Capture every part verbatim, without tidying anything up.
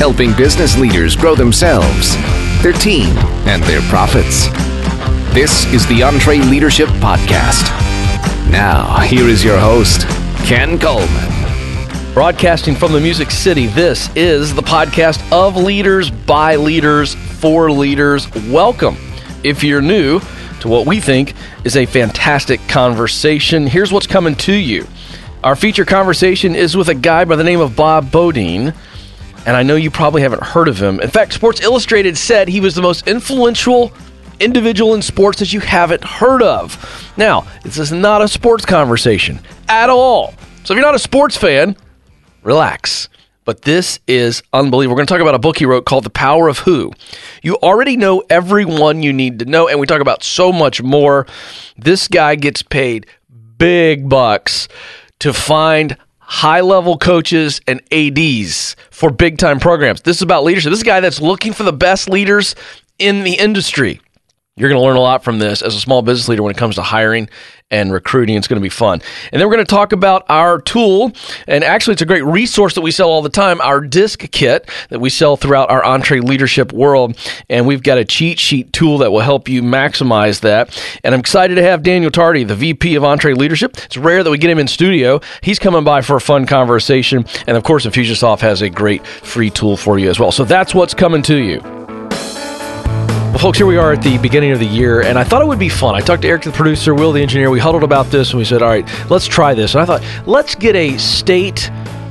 helping business leaders grow themselves, their team, and their profits. This is the EntreLeadership Podcast. Now, here is your host, Ken Coleman. Broadcasting from the Music City, this is the podcast of leaders, by leaders, for leaders. Welcome. If you're new to what we think is a fantastic conversation, here's what's coming to you. Our feature conversation is with a guy by the name of Bob Beaudine, and I know you probably haven't heard of him. In fact, Sports Illustrated said he was the most influential individual in sports that you haven't heard of. Now, this is not a sports conversation at all. So if you're not a sports fan, relax. But this is unbelievable. We're going to talk about a book he wrote called The Power of Who. You already know everyone you need to know, and we talk about so much more. This guy gets paid big bucks to find high-level coaches and A Ds for big-time programs. This is about leadership. This is a guy that's looking for the best leaders in the industry. You're going to learn a lot from this as a small business leader when it comes to hiring and recruiting. It's going to be fun. And then we're going to talk about our tool, and actually it's a great resource that we sell all the time, our DISC kit that we sell throughout our EntreLeadership world. And we've got a cheat sheet tool that will help you maximize that. And I'm excited to have Daniel Tardy, the V P of EntreLeadership. It's rare that we get him in studio. He's coming by for a fun conversation. And of course, Infusionsoft has a great free tool for you as well. So that's what's coming to you. Well, folks, here we are at the beginning of the year, and I thought it would be fun. I talked to Eric, the producer, Will, the engineer. We huddled about this, and we said, all right, let's try this. And I thought, let's get a State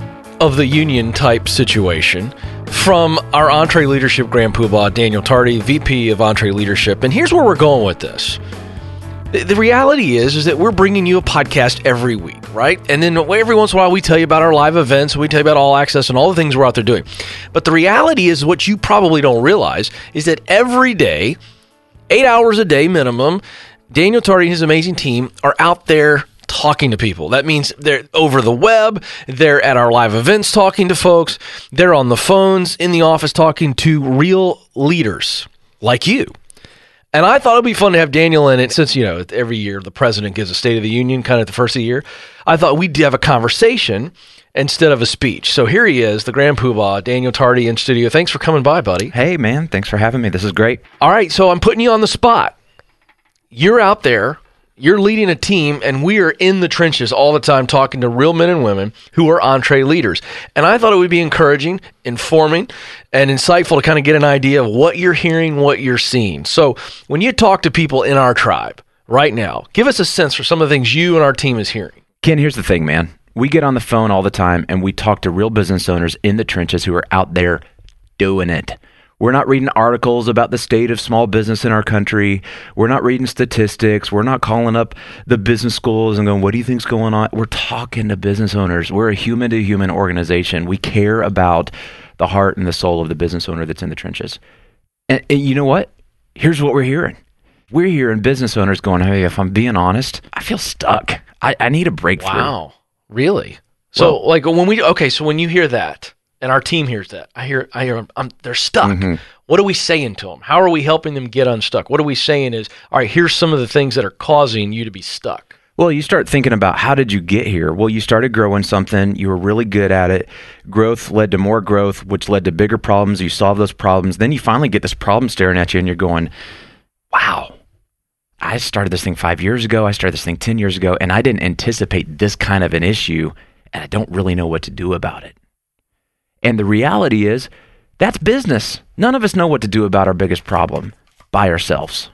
of the Union type situation from our EntreLeadership Grand Poobah, Daniel Tardy, V P of EntreLeadership. And here's where we're going with this. The, the reality is, is that we're bringing you a podcast every week, right? And then every once in a while, we tell you about our live events, we tell you about All Access and all the things we're out there doing. But the reality is, what you probably don't realize is that every day, eight hours a day minimum, Daniel Tardy and his amazing team are out there talking to people. That means they're over the web, they're at our live events talking to folks, they're on the phones in the office talking to real leaders like you. And I thought it'd be fun to have Daniel in it since, you know, every year the president gives a State of the Union kind of at the first of the year. I thought we'd have a conversation instead of a speech. So here he is, the Grand Poobah, Daniel Tardy in studio. Thanks for coming by, buddy. Hey, man. Thanks for having me. This is great. All right. So I'm putting you on the spot. You're out there. You're leading a team, and we are in the trenches all the time talking to real men and women who are entre leaders. And I thought it would be encouraging, informing, and insightful to kind of get an idea of what you're hearing, what you're seeing. So when you talk to people in our tribe right now, give us a sense for some of the things you and our team is hearing. Ken, here's the thing, man. We get on the phone all the time, and we talk to real business owners in the trenches who are out there doing it. We're not reading articles about the state of small business in our country. We're not reading statistics. We're not calling up the business schools and going, what do you think's going on? We're talking to business owners. We're a human-to-human organization. We care about the heart and the soul of the business owner that's in the trenches. And, and you know what? Here's what we're hearing. We're hearing business owners going, hey, if I'm being honest, I feel stuck. I, I need a breakthrough. Wow. Really? So well, like when we, okay, so when you hear that, and our team hears that. I hear, I hear, I'm, they're stuck. Mm-hmm. What are we saying to them? How are we helping them get unstuck? What are we saying is, all right, here's some of the things that are causing you to be stuck. Well, you start thinking about how did you get here? Well, you started growing something. You were really good at it. Growth led to more growth, which led to bigger problems. You solve those problems. Then you finally get this problem staring at you, and you're going, wow, I started this thing five years ago. I started this thing ten years ago, and I didn't anticipate this kind of an issue, and I don't really know what to do about it. And the reality is, that's business. None of us know what to do about our biggest problem by ourselves.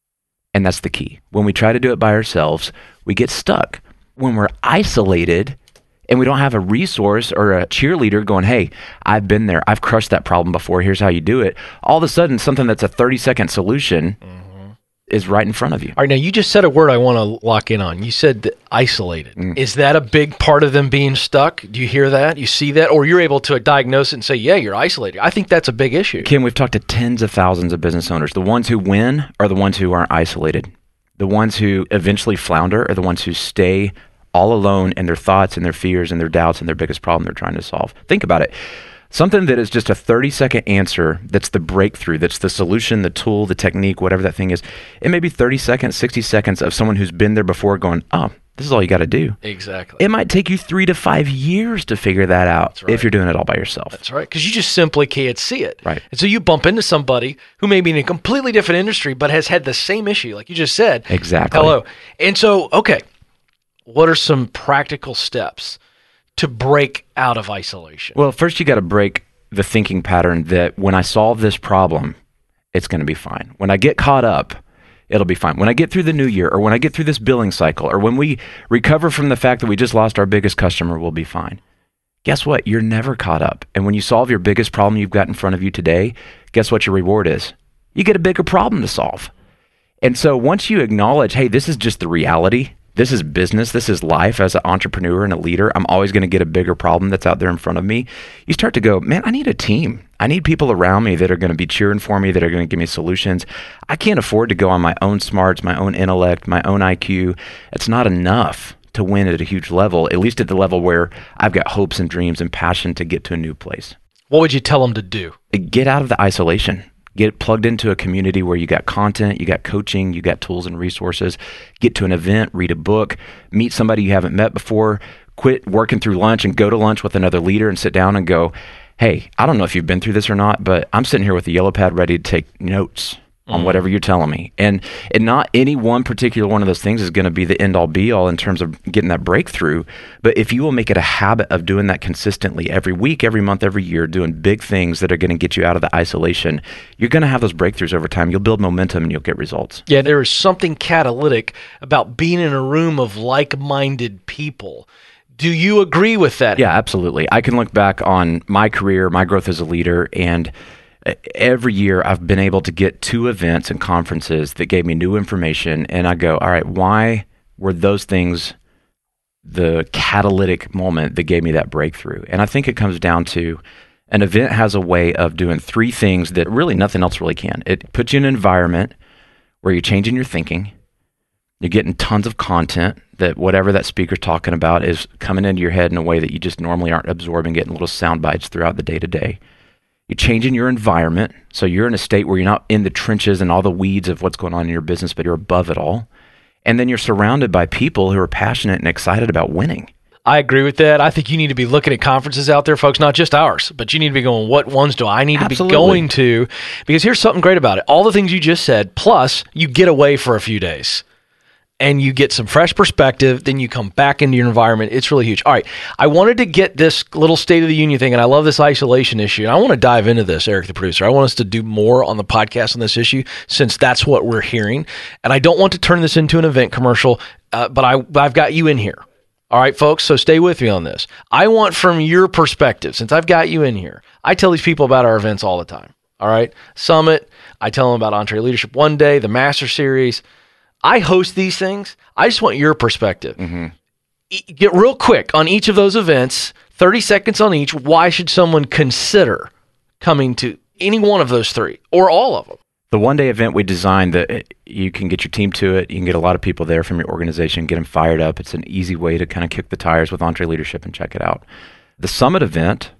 And that's the key. When we try to do it by ourselves, we get stuck. When we're isolated and we don't have a resource or a cheerleader going, hey, I've been there. I've crushed that problem before. Here's how you do it. All of a sudden, something that's a thirty-second solution mm-hmm. is right in front of you. All right, now you just said a word I want to lock in on. You said that isolated. Mm. Is that a big part of them being stuck? Do you hear that? You see that? Or you're able to diagnose it and say, yeah, you're isolated. I think that's a big issue. Kim, we've talked to tens of thousands of business owners. The ones who win are the ones who aren't isolated. The ones who eventually flounder are the ones who stay all alone in their thoughts and their fears and their doubts and their biggest problem they're trying to solve. Think about it. Something that is just a thirty-second answer, that's the breakthrough, that's the solution, the tool, the technique, whatever that thing is. It may be thirty seconds, sixty seconds of someone who's been there before going, oh, This is all you got to do. Exactly. It might take you three to five years to figure that out right. if you're doing it all by yourself. That's right, because you just simply can't see it. Right. And so you bump into somebody who may be in a completely different industry but has had the same issue, like you just said. Exactly. Hello. And so, okay, what are some practical steps to break out of isolation? Well, first you got to break the thinking pattern that when I solve this problem, it's going to be fine. When I get caught up, it'll be fine. When I get through the new year, or when I get through this billing cycle, or when we recover from the fact that we just lost our biggest customer, we'll be fine. Guess what? You're never caught up. And when you solve your biggest problem you've got in front of you today, guess what your reward is? You get a bigger problem to solve. And so once you acknowledge, hey, this is just the reality, this is business, this is life as an entrepreneur and a leader, I'm always going to get a bigger problem that's out there in front of me. You start to go, man, I need a team. I need people around me that are going to be cheering for me, that are going to give me solutions. I can't afford to go on my own smarts, my own intellect, my own I Q. It's not enough to win at a huge level, at least at the level where I've got hopes and dreams and passion to get to a new place. What would you tell them to do? Get out of the isolation. Get plugged into a community where you got content, you got coaching, you got tools and resources. Get to an event, read a book, meet somebody you haven't met before, quit working through lunch and go to lunch with another leader and sit down and go, hey, I don't know if you've been through this or not, but I'm sitting here with a yellow pad ready to take notes on whatever you're telling me. And and not any one particular one of those things is going to be the end all be all in terms of getting that breakthrough. But if you will make it a habit of doing that consistently every week, every month, every year, doing big things that are going to get you out of the isolation, you're going to have those breakthroughs over time. You'll build momentum and you'll get results. Yeah, there is something catalytic about being in a room of like-minded people. Do you agree with that? Yeah, absolutely. I can look back on my career, my growth as a leader, and every year I've been able to get to events and conferences that gave me new information, and I go, all right, why were those things the catalytic moment that gave me that breakthrough? And I think it comes down to an event has a way of doing three things that really nothing else really can. It puts you in an environment where you're changing your thinking. You're getting tons of content that whatever that speaker's talking about is coming into your head in a way that you just normally aren't absorbing, getting little sound bites throughout the day-to-day. You're changing your environment, so you're in a state where you're not in the trenches and all the weeds of what's going on in your business, but you're above it all. And then you're surrounded by people who are passionate and excited about winning. I agree with that. I think you need to be looking at conferences out there, folks, not just ours, but you need to be going, what ones do I need to Absolutely. be going to? Because here's something great about it. All the things you just said, plus you get away for a few days. And you get some fresh perspective, then you come back into your environment. It's really huge. All right, I wanted to get this little State of the Union thing, and I love this isolation issue. And I want to dive into this, Eric, the producer. I want us to do more on the podcast on this issue, since that's what we're hearing. And I don't want to turn this into an event commercial, uh, but I, I've got you in here. All right, folks, so stay with me on this. I want from your perspective, since I've got you in here, I tell these people about our events all the time. All right, Summit, I tell them about EntreLeadership One Day, the Master Series. I host these things. I just want your perspective. Mm-hmm. E- get real quick on each of those events, thirty seconds on each. Why should someone consider coming to any one of those three or all of them? The one-day event we designed that you can get your team to it. You can get a lot of people there from your organization, get them fired up. It's an easy way to kind of kick the tires with EntreLeadership and check it out. The Summit event,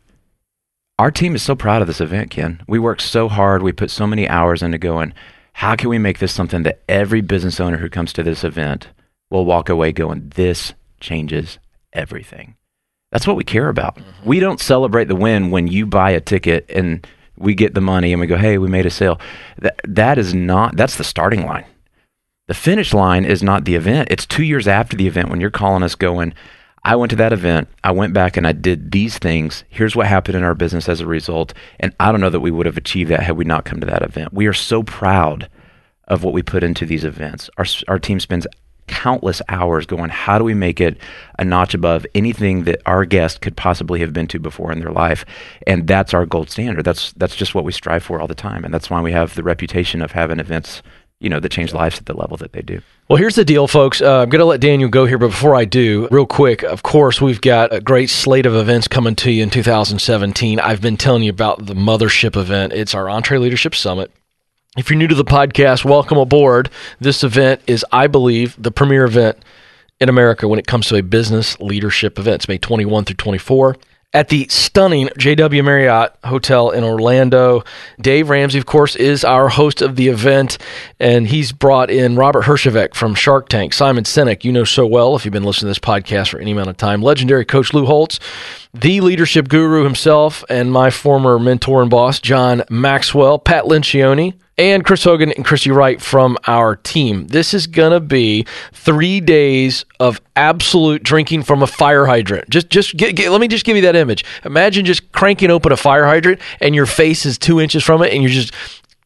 our team is so proud of this event, Ken. We worked so hard. We put so many hours into going, how can we make this something that every business owner who comes to this event will walk away going, this changes everything? That's what we care about. Mm-hmm. We don't celebrate the win when you buy a ticket and we get the money and we go, hey, we made a sale. That, that is not, that's the starting line. The finish line is not the event. It's two years after the event when you're calling us going, I went to that event, I went back and I did these things. Here's what happened in our business as a result. And I don't know that we would have achieved that had we not come to that event. We are so proud of what we put into these events. Our, our team spends countless hours going, how do we make it a notch above anything that our guest could possibly have been to before in their life? And that's our gold standard. That's that's just what we strive for all the time. And that's why we have the reputation of having events, you know, that change lives at the level that they do. Well, here's the deal, folks. Uh, I'm going to let Daniel go here, but before I do, real quick, of course, we've got a great slate of events coming to you in two thousand seventeen. I've been telling you about the Mothership event. It's our EntreLeadership Summit. If you're new to the podcast, welcome aboard. This event is, I believe, the premier event in America when it comes to a business leadership event. It's May twenty-first through twenty-fourth at the stunning J W Marriott Hotel in Orlando. Dave Ramsey, of course, is our host of the event, and he's brought in Robert Herjavec from Shark Tank, Simon Sinek, you know so well if you've been listening to this podcast for any amount of time, legendary coach Lou Holtz, the leadership guru himself, and my former mentor and boss, John Maxwell, Pat Lencioni, and Chris Hogan and Christy Wright from our team. This is going to be three days of absolute drinking from a fire hydrant. Just, just get, get, let me just give you that image. Imagine just cranking open a fire hydrant and your face is two inches from it and you're just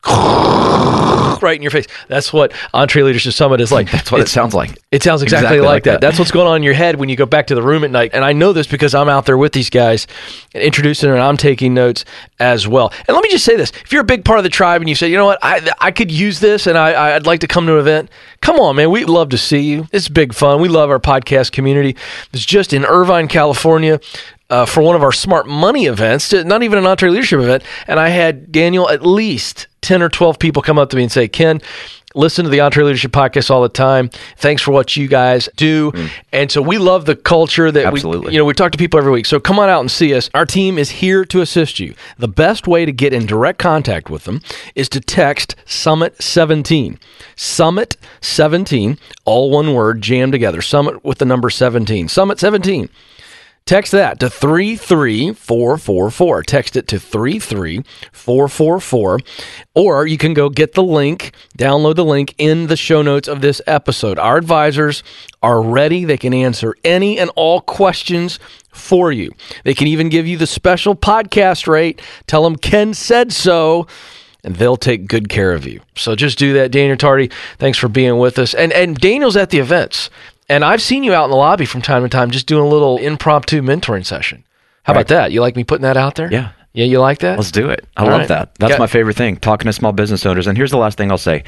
right in your face. That's what EntreLeadership Summit is like. That's what it, it sounds like. It sounds exactly, exactly like, like that. that. That's what's going on in your head when you go back to the room at night. And I know this because I'm out there with these guys and introducing them, and I'm taking notes as well. And let me just say this. If you're a big part of the tribe and you say, you know what, I I could use this and I, I'd like to come to an event, come on, man. We'd love to see you. It's big fun. We love our podcast community. It's just in Irvine, California. Uh, for one of our Smart Money events, not even an EntreLeadership event, and I had, Daniel, at least ten or twelve people come up to me and say, Ken, listen to the EntreLeadership podcast all the time. Thanks for what you guys do. Mm. And so we love the culture that Absolutely. we, you know, we talk to people every week. So come on out and see us. Our team is here to assist you. The best way to get in direct contact with them is to text Summit seventeen. Summit seventeen, all one word, jammed together. Summit with the number seventeen. Summit seventeen. Text that to three three four four four. Text it to three three four four four. Or you can go get the link, download the link in the show notes of this episode. Our advisors are ready. They can answer any and all questions for you. They can even give you the special podcast rate. Tell them Ken said so, and they'll take good care of you. So just do that. Daniel Tardy, thanks for being with us. And, and Daniel's at the events. And I've seen you out in the lobby from time to time just doing a little impromptu mentoring session. How right. about that? You like me putting that out there? Yeah. Yeah, you like that? Let's do it. I All love right. that. That's Got- my favorite thing, talking to small business owners. And here's the last thing I'll say.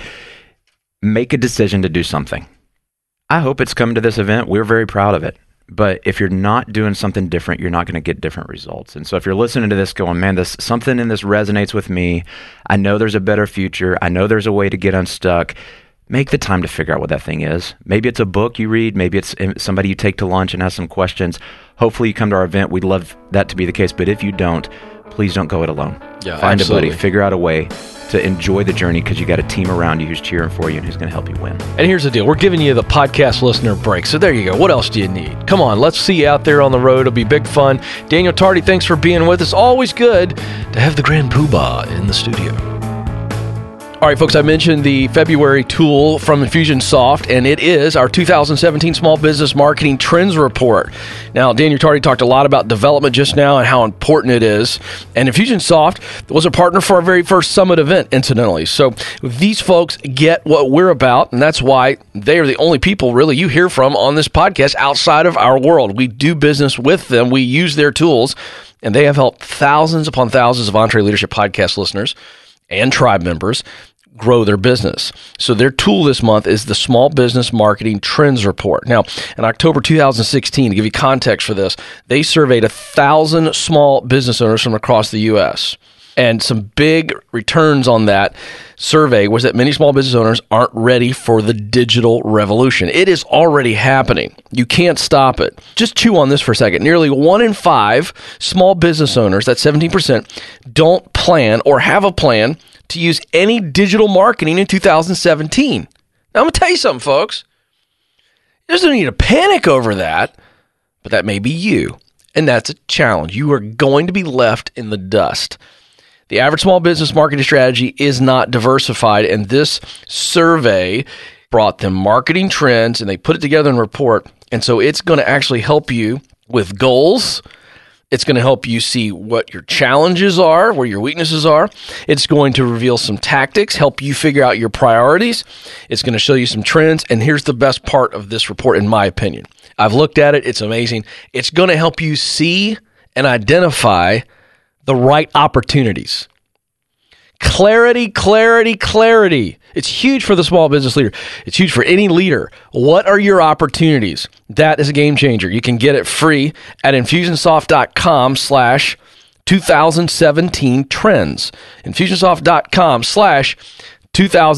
Make a decision to do something. I hope it's come to this event. We're very proud of it. But if you're not doing something different, you're not going to get different results. And so if you're listening to this going, man, this something in this resonates with me. I know there's a better future. I know there's a way to get unstuck. Make the time to figure out what that thing is. Maybe it's a book you read. Maybe it's somebody you take to lunch and ask some questions. Hopefully you come to our event. We'd love that to be the case. But if you don't, please don't go it alone. Yeah, Find absolutely. a buddy. Figure out a way to enjoy the journey because you got a team around you who's cheering for you and who's going to help you win. And here's the deal. We're giving you the podcast listener break. So there you go. What else do you need? Come on. Let's see you out there on the road. It'll be big fun. Daniel Tardy, thanks for being with us. Always good to have the Grand Poobah in the studio. All right, folks, I mentioned the February tool from Infusionsoft, and it is our two thousand seventeen Small Business Marketing Trends Report. Now, Daniel Tardy talked a lot about development just now and how important it is. And Infusionsoft was a partner for our very first summit event, incidentally. So these folks get what we're about, and that's why they are the only people, really, you hear from on this podcast outside of our world. We do business with them. We use their tools, and they have helped thousands upon thousands of EntreLeadership podcast listeners and tribe members grow their business. So their tool this month is the Small Business Marketing Trends Report. Now, in October two thousand sixteen, to give you context for this, they surveyed a thousand small business owners from across the U S. And some big returns on that survey was that many small business owners aren't ready for the digital revolution. It is already happening. You can't stop it. Just chew on this for a second. Nearly one in five small business owners, that's seventeen percent, don't plan or have a plan to use any digital marketing in two thousand seventeen. Now, I'm going to tell you something, folks. There's no need to panic over that, but that may be you, and that's a challenge. You are going to be left in the dust. The average small business marketing strategy is not diversified, and this survey brought them marketing trends, and they put it together in a report, and so it's going to actually help you with goals. It's going to help you see what your challenges are, where your weaknesses are. It's going to reveal some tactics, help you figure out your priorities. It's going to show you some trends, and here's the best part of this report, in my opinion. I've looked at it. It's amazing. It's going to help you see and identify the right opportunities. Clarity, clarity, clarity. It's huge for the small business leader. It's huge for any leader. What are your opportunities? That is a game changer. You can get it free at Infusionsoft.com slash 2017 trends. Infusionsoft.com slash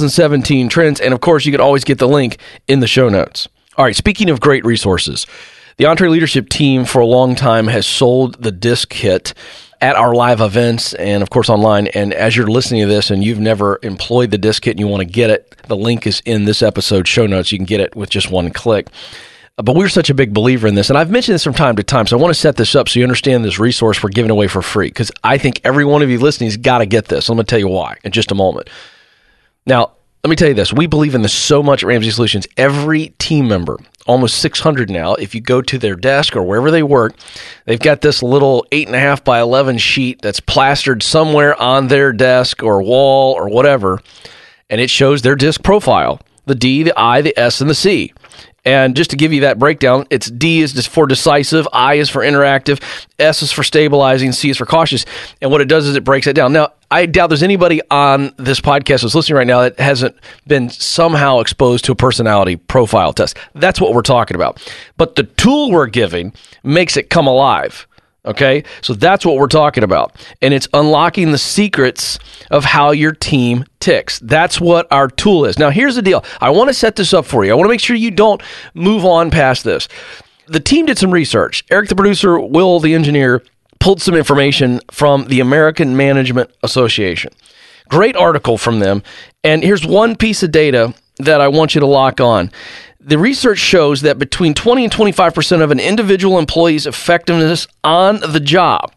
2017 trends. And of course, you can always get the link in the show notes. All right, speaking of great resources, The EntreLeadership team for a long time has sold the disc kit at our live events and, of course, online. And as you're listening to this and you've never employed the disc kit and you want to get it, the link is in this episode's show notes. You can get it with just one click. But we're such a big believer in this, and I've mentioned this from time to time, so I want to set this up so you understand this resource we're giving away for free, because I think every one of you listening has got to get this. I'm going to tell you why in just a moment. Now, let me tell you this. We believe in this so much at Ramsey Solutions. Every team member, almost six hundred now, if you go to their desk or wherever they work, they've got this little eight and a half by eleven sheet that's plastered somewhere on their desk or wall or whatever, and it shows their disc profile, the D, the I, the S, and the C. And just to give you that breakdown, it's D is for decisive, I is for interactive, S is for stabilizing, C is for cautious. And what it does is it breaks it down. Now, I doubt there's anybody on this podcast that's listening right now that hasn't been somehow exposed to a personality profile test. That's what we're talking about. But the tool we're giving makes it come alive. Okay, so that's what we're talking about. And it's unlocking the secrets of how your team ticks. That's what our tool is. Now, here's the deal. I want to set this up for you. I want to make sure you don't move on past this. The team did some research. Eric, the producer, Will, the engineer, pulled some information from the American Management Association. Great article from them. And here's one piece of data that I want you to lock on. The research shows that between twenty and twenty-five percent of an individual employee's effectiveness on the job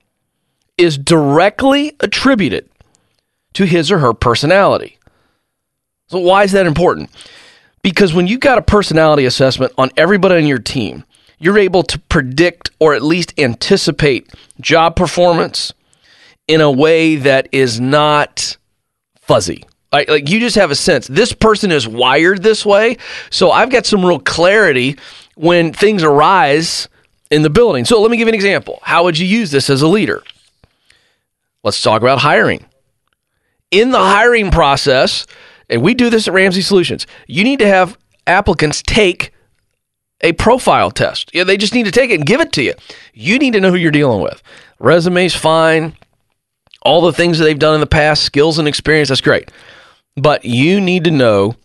is directly attributed to his or her personality. So why is that important? Because when you got a personality assessment on everybody on your team, you're able to predict or at least anticipate job performance in a way that is not fuzzy. Like, like you just have a sense, this person is wired this way, so I've got some real clarity when things arise in the building. So let me give you an example. How would you use this as a leader? Let's talk about hiring. In the hiring process, and we do this at Ramsey Solutions, you need to have applicants take a profile test. Yeah, they just need to take it and give it to you. You need to know who you're dealing with. Resume's fine. All the things that they've done in the past, skills and experience, that's great. But you need to know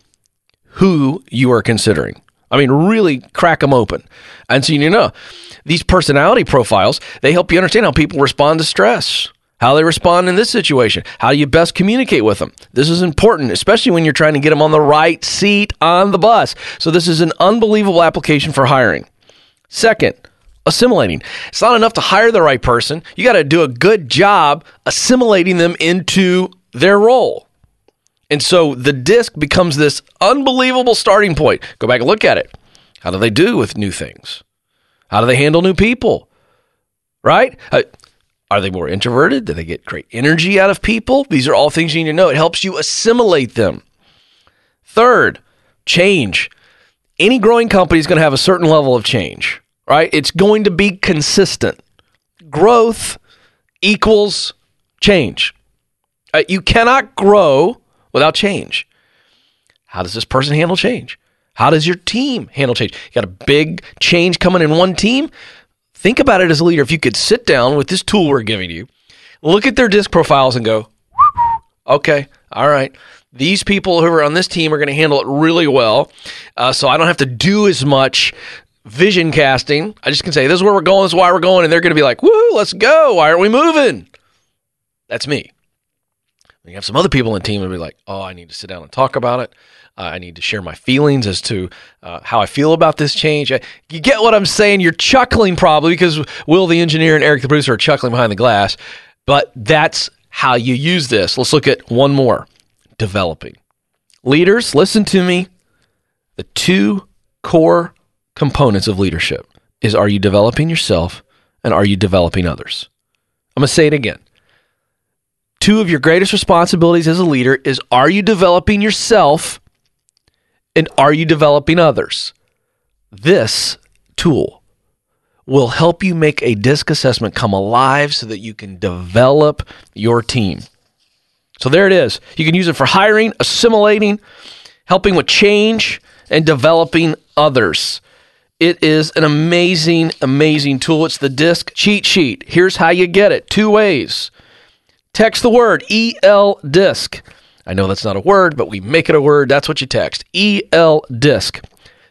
who you are considering. I mean, really crack them open. And so you know, these personality profiles, they help you understand how people respond to stress, how they respond in this situation, how you best communicate with them. This is important, especially when you're trying to get them on the right seat on the bus. So this is an unbelievable application for hiring. Second, assimilating. It's not enough to hire the right person. You got to do a good job assimilating them into their role. And so the disc becomes this unbelievable starting point. Go back and look at it. How do they do with new things? How do they handle new people? Right? Are they more introverted? Do they get great energy out of people? These are all things you need to know. It helps you assimilate them. Third, change. Any growing company is going to have a certain level of change, right? It's going to be consistent. Growth equals change. Uh, you cannot grow without change. How does this person handle change? How does your team handle change? You got a big change coming in one team? Think about it as a leader. If you could sit down with this tool we're giving you, look at their disc profiles and go, okay, all right, these people who are on this team are going to handle it really well, uh, so I don't have to do as much vision casting. I just can say, this is where we're going, this is why we're going, and they're going to be like, woo, let's go. Why aren't we moving? That's me. You have some other people in the team who will be like, oh, I need to sit down and talk about it. Uh, I need to share my feelings as to uh, how I feel about this change. I, you get what I'm saying? You're chuckling probably because Will, the engineer, and Eric, the producer, are chuckling behind the glass. But that's how you use this. Let's look at one more. Developing. Leaders, listen to me. The two core components of leadership is, are you developing yourself and are you developing others? I'm going to say it again. Two of your greatest responsibilities as a leader is, are you developing yourself and are you developing others? This tool will help you make a disc assessment come alive so that you can develop your team. So there it is. You can use it for hiring, assimilating, helping with change, and developing others. It is an amazing, amazing tool. It's the disc cheat sheet. Here's how you get it. Two ways. Text the word E L disc. I know that's not a word, but we make it a word. That's what you text. E L disc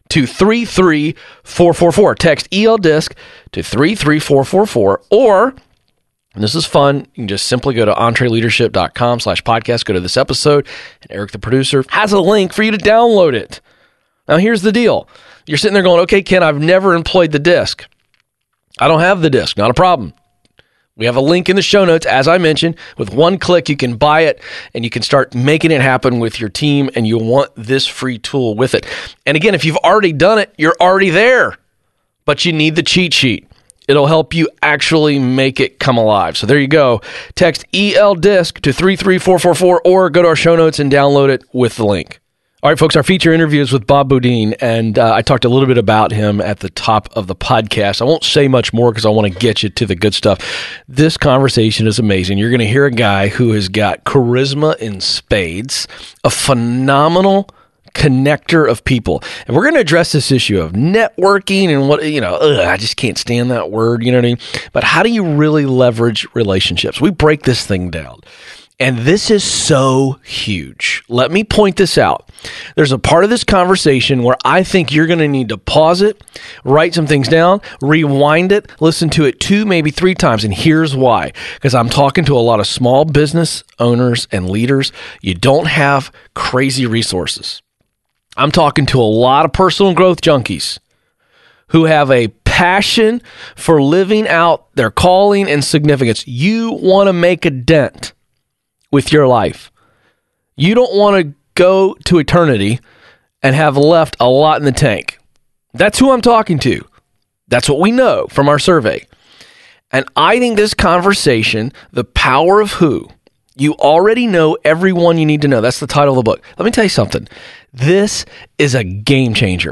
to three three four four four. Text E L Disc to three three four four four, or, and this is fun, you can just simply go to entreleadership.com slash podcast, go to this episode, and Eric, the producer, has a link for you to download it. Now, here's the deal. You're sitting there going, okay, Ken, I've never employed the disc. I don't have the disc. Not a problem. We have a link in the show notes, as I mentioned. With one click, you can buy it, and you can start making it happen with your team, and you'll want this free tool with it. And again, if you've already done it, you're already there, but you need the cheat sheet. It'll help you actually make it come alive. So there you go. Text E L Disc to three three four four four, or go to our show notes and download it with the link. All right, folks, our feature interview is with Bob Beaudine, and uh, I talked a little bit about him at the top of the podcast. I won't say much more because I want to get you to the good stuff. This conversation is amazing. You're going to hear a guy who has got charisma in spades, a phenomenal connector of people. And we're going to address this issue of networking and what, you know, ugh, I just can't stand that word, you know what I mean? But how do you really leverage relationships? We break this thing down. And this is so huge. Let me point this out. There's a part of this conversation where I think you're going to need to pause it, write some things down, rewind it, listen to it two, maybe three times. And here's why. Because I'm talking to a lot of small business owners and leaders. You don't have crazy resources. I'm talking to a lot of personal growth junkies who have a passion for living out their calling and significance. You want to make a dent with your life. You don't want to go to eternity and have left a lot in the tank. That's who I'm talking to. That's what we know from our survey. And I think this conversation, The Power of Who, you already know everyone you need to know. That's the title of the book. Let me tell you something. This is a game changer.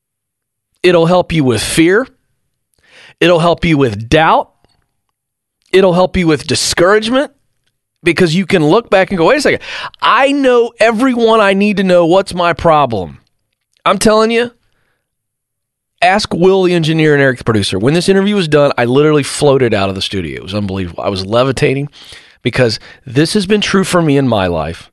It'll help you with fear. It'll help you with doubt. It'll help you with discouragement. Because you can look back and go, wait a second, I know everyone I need to know. What's my problem? I'm telling you, ask Will, the engineer, and Eric, the producer. When this interview was done, I literally floated out of the studio. It was unbelievable. I was levitating because this has been true for me in my life.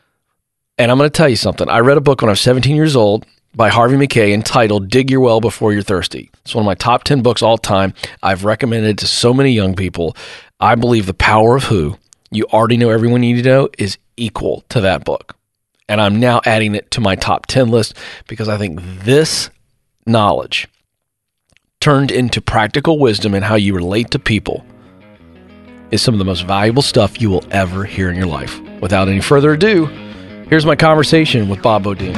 And I'm going to tell you something. I read a book when I was seventeen years old by Harvey Mackay entitled Dig Your Well Before You're Thirsty. It's one of my top ten books all time. I've recommended it to so many young people. I believe The Power of Who, you already know everyone you need to know, is equal to that book. And I'm now adding it to my top ten list because I think this knowledge turned into practical wisdom in how you relate to people is some of the most valuable stuff you will ever hear in your life. Without any further ado, here's my conversation with Bob Beaudine.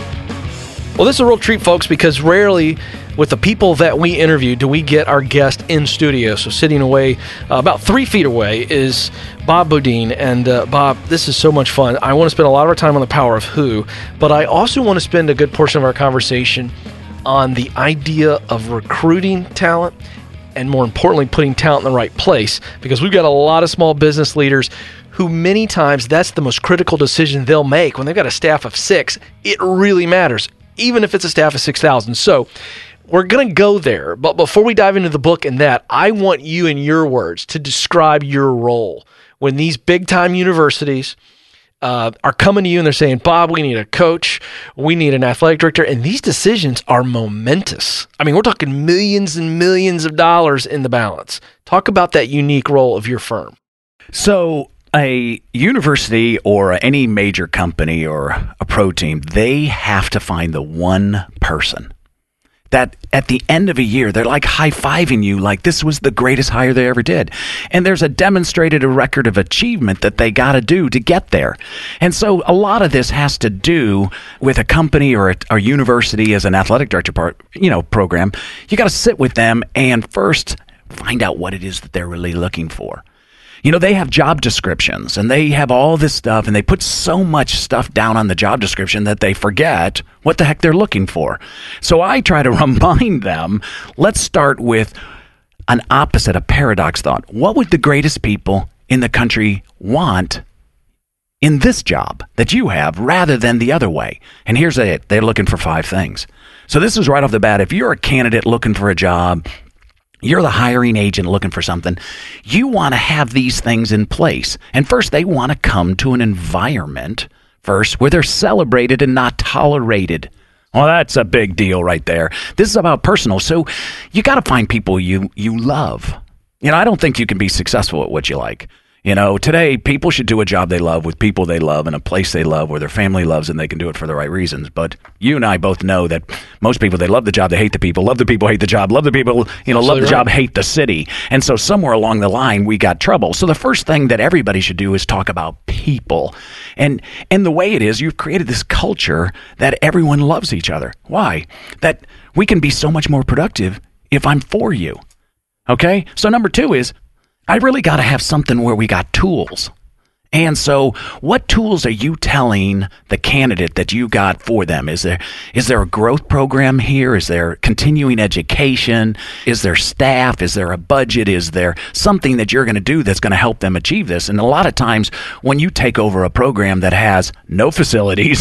Well, this is a real treat, folks, because rarely with the people that we interview do we get our guest in studio. So sitting away, uh, about three feet away, is Bob Beaudine. And uh, Bob, this is so much fun. I want to spend a lot of our time on The Power of Who, but I also want to spend a good portion of our conversation on the idea of recruiting talent and, more importantly, putting talent in the right place, because we've got a lot of small business leaders who many times that's the most critical decision they'll make. When they've got a staff of six, it really matters, even if it's a staff of six thousand. So we're going to go there. But before we dive into the book and that, I want you, in your words, to describe your role when these big-time universities uh, are coming to you and they're saying, Bob, we need a coach, we need an athletic director, and these decisions are momentous. I mean, we're talking millions and millions of dollars in the balance. Talk about that unique role of your firm. So a university or any major company or a pro team, they have to find the one person that at the end of a year, they're like high-fiving you like this was the greatest hire they ever did. And there's a demonstrated a record of achievement that they got to do to get there. And so a lot of this has to do with a company or a, a university as an athletic director part, you know, program. You got to sit with them and first find out what it is that they're really looking for. You know, they have job descriptions and they have all this stuff and they put so much stuff down on the job description that they forget what the heck they're looking for. So I try to remind them, let's start with an opposite, a paradox thought. What would the greatest people in the country want in this job that you have rather than the other way? And here's it. They're looking for five things. So this is right off the bat. If you're a candidate looking for a job, you're the hiring agent looking for something, you want to have these things in place. And first, they want to come to an environment first where they're celebrated and not tolerated. Well, that's a big deal right there. This is about personal. So you got to find people you, you love. You know, I don't think you can be successful at what you like. You know, today people should do a job they love with people they love in a place they love where their family loves and they can do it for the right reasons. But you and I both know that most people, they love the job, they hate the people, love the people, hate the job, love the people, you know, love the job, hate the city. And so somewhere along the line, we got trouble. So the first thing that everybody should do is talk about people. And and the way it is, you've created this culture that everyone loves each other. Why? That we can be so much more productive if I'm for you. Okay? So number two is, I really got to have something where we got tools. And so what tools are you telling the candidate that you got for them? Is there is there a growth program here? Is there continuing education? Is there staff? Is there a budget? Is there something that you're going to do that's going to help them achieve this? And a lot of times when you take over a program that has no facilities,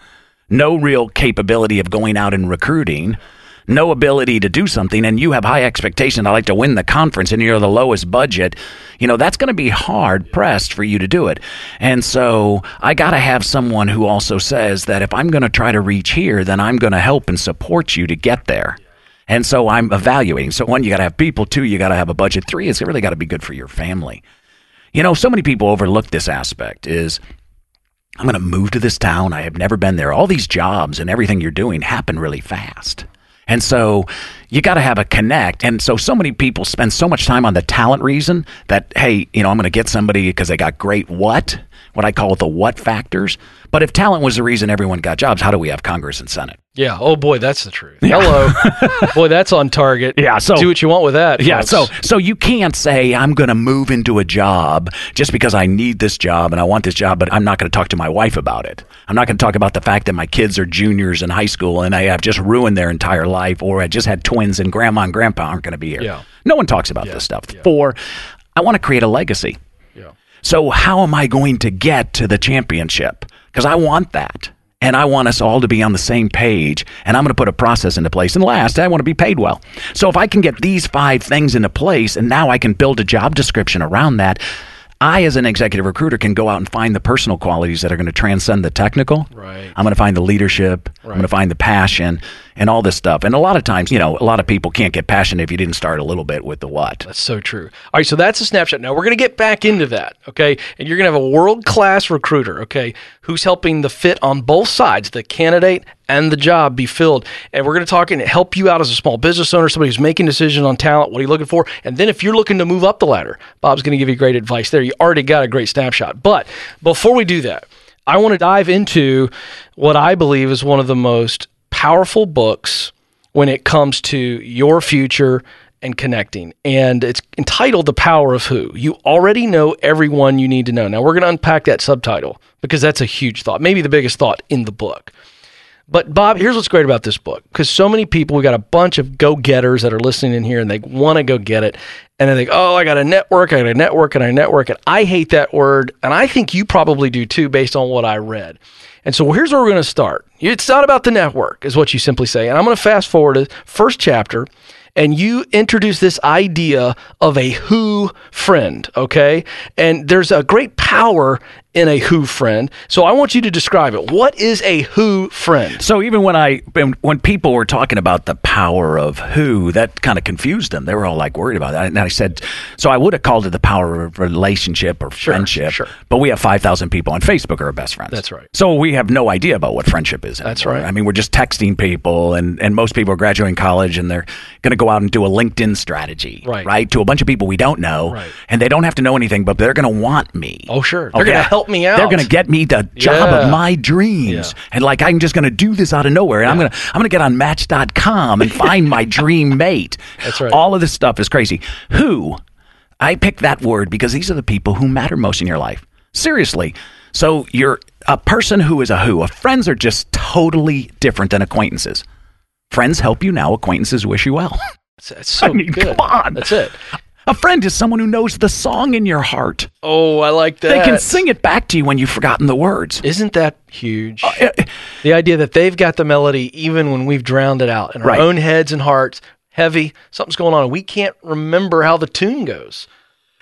no real capability of going out and recruiting, no ability to do something, and you have high expectation, I like to win the conference, and you're the lowest budget, you know, that's going to be hard pressed for you to do it. And so I got to have someone who also says that if I'm going to try to reach here, then I'm going to help and support you to get there. And so I'm evaluating. So one, you got to have people. Two, you got to have a budget. Three, it's really got to be good for your family. You know, so many people overlook this aspect is, I'm going to move to this town. I have never been there. All these jobs and everything you're doing happen really fast. And so you got to have a connect. And so so many people spend so much time on the talent reason that, hey, you know, I'm going to get somebody because they got great what, what I call the what factors. But if talent was the reason everyone got jobs, how do we have Congress and Senate? Yeah. Oh, boy, that's the truth. Yeah. Hello. Boy, that's on target. Yeah. So do what you want with that. Yeah. Folks. So so you can't say I'm going to move into a job just because I need this job and I want this job, but I'm not going to talk to my wife about it. I'm not going to talk about the fact that my kids are juniors in high school and I have just ruined their entire life, or I just had twins and grandma and grandpa aren't going to be here. Yeah. No one talks about yeah. this stuff. Yeah. Four, I want to create a legacy. Yeah. So how am I going to get to the championship? Because I want that. And I want us all to be on the same page, and I'm going to put a process into place. And last, I want to be paid well. So if I can get these five things into place, and now I can build a job description around that, I, as an executive recruiter, can go out and find the personal qualities that are going to transcend the technical. Right. I'm going to find the leadership. Right. I'm going to find the passion and all this stuff. And a lot of times, you know, a lot of people can't get passionate if you didn't start a little bit with the what. That's so true. All right, so that's a snapshot. Now, we're going to get back into that, okay? And you're going to have a world-class recruiter, okay, who's helping the fit on both sides, the candidate and the job be filled. And we're going to talk and help you out as a small business owner, somebody who's making decisions on talent, what are you looking for? And then if you're looking to move up the ladder, Bob's going to give you great advice there. You already got a great snapshot. But before we do that, I want to dive into what I believe is one of the most powerful books when it comes to your future and connecting. And it's entitled The Power of Who. You already know everyone you need to know. Now, we're going to unpack that subtitle because that's a huge thought, maybe the biggest thought in the book. But Bob, here's what's great about this book, because so many people, we got a bunch of go-getters that are listening in here and they want to go get it. And they think, oh, I got a network, I got a network, and I network. And I hate that word. And I think you probably do too, based on what I read. And so here's where we're going to start. It's not about the network, is what you simply say. And I'm going to fast forward to first chapter. And you introduce this idea of a who friend, okay? And there's a great power in a who friend. So I want you to describe it. What is a who friend? So even when I when people were talking about the power of who, that kind of confused them. They were all like worried about that. And I said, so I would have called it the power of relationship or sure, friendship. Sure. But we have five thousand people on Facebook who are best friends. That's right. So we have no idea about what friendship is anymore. That's right. I mean, we're just texting people, and, and most people are graduating college, and they're going to go out and do a LinkedIn strategy, right? right? To a bunch of people we don't know, right. And they don't have to know anything, but they're going to want me. Oh, sure. They're okay? going to help me out. They're going to get me the job yeah. of my dreams. Yeah. And like, I'm just going to do this out of nowhere. And yeah. I'm going to I'm going to get on match dot com and find my dream mate. That's right. All of this stuff is crazy. Who? I picked that word because these are the people who matter most in your life. Seriously. So you're a person who is a who. Friends are just totally different than acquaintances. Friends help you now. Acquaintances wish you well. That's so I mean, good. Come on. That's it. A friend is someone who knows the song in your heart. Oh, I like that. They can sing it back to you when you've forgotten the words. Isn't that huge? Uh, uh, the idea that they've got the melody even when we've drowned it out in our right. own heads and hearts, heavy, something's going on, and we can't remember how the tune goes.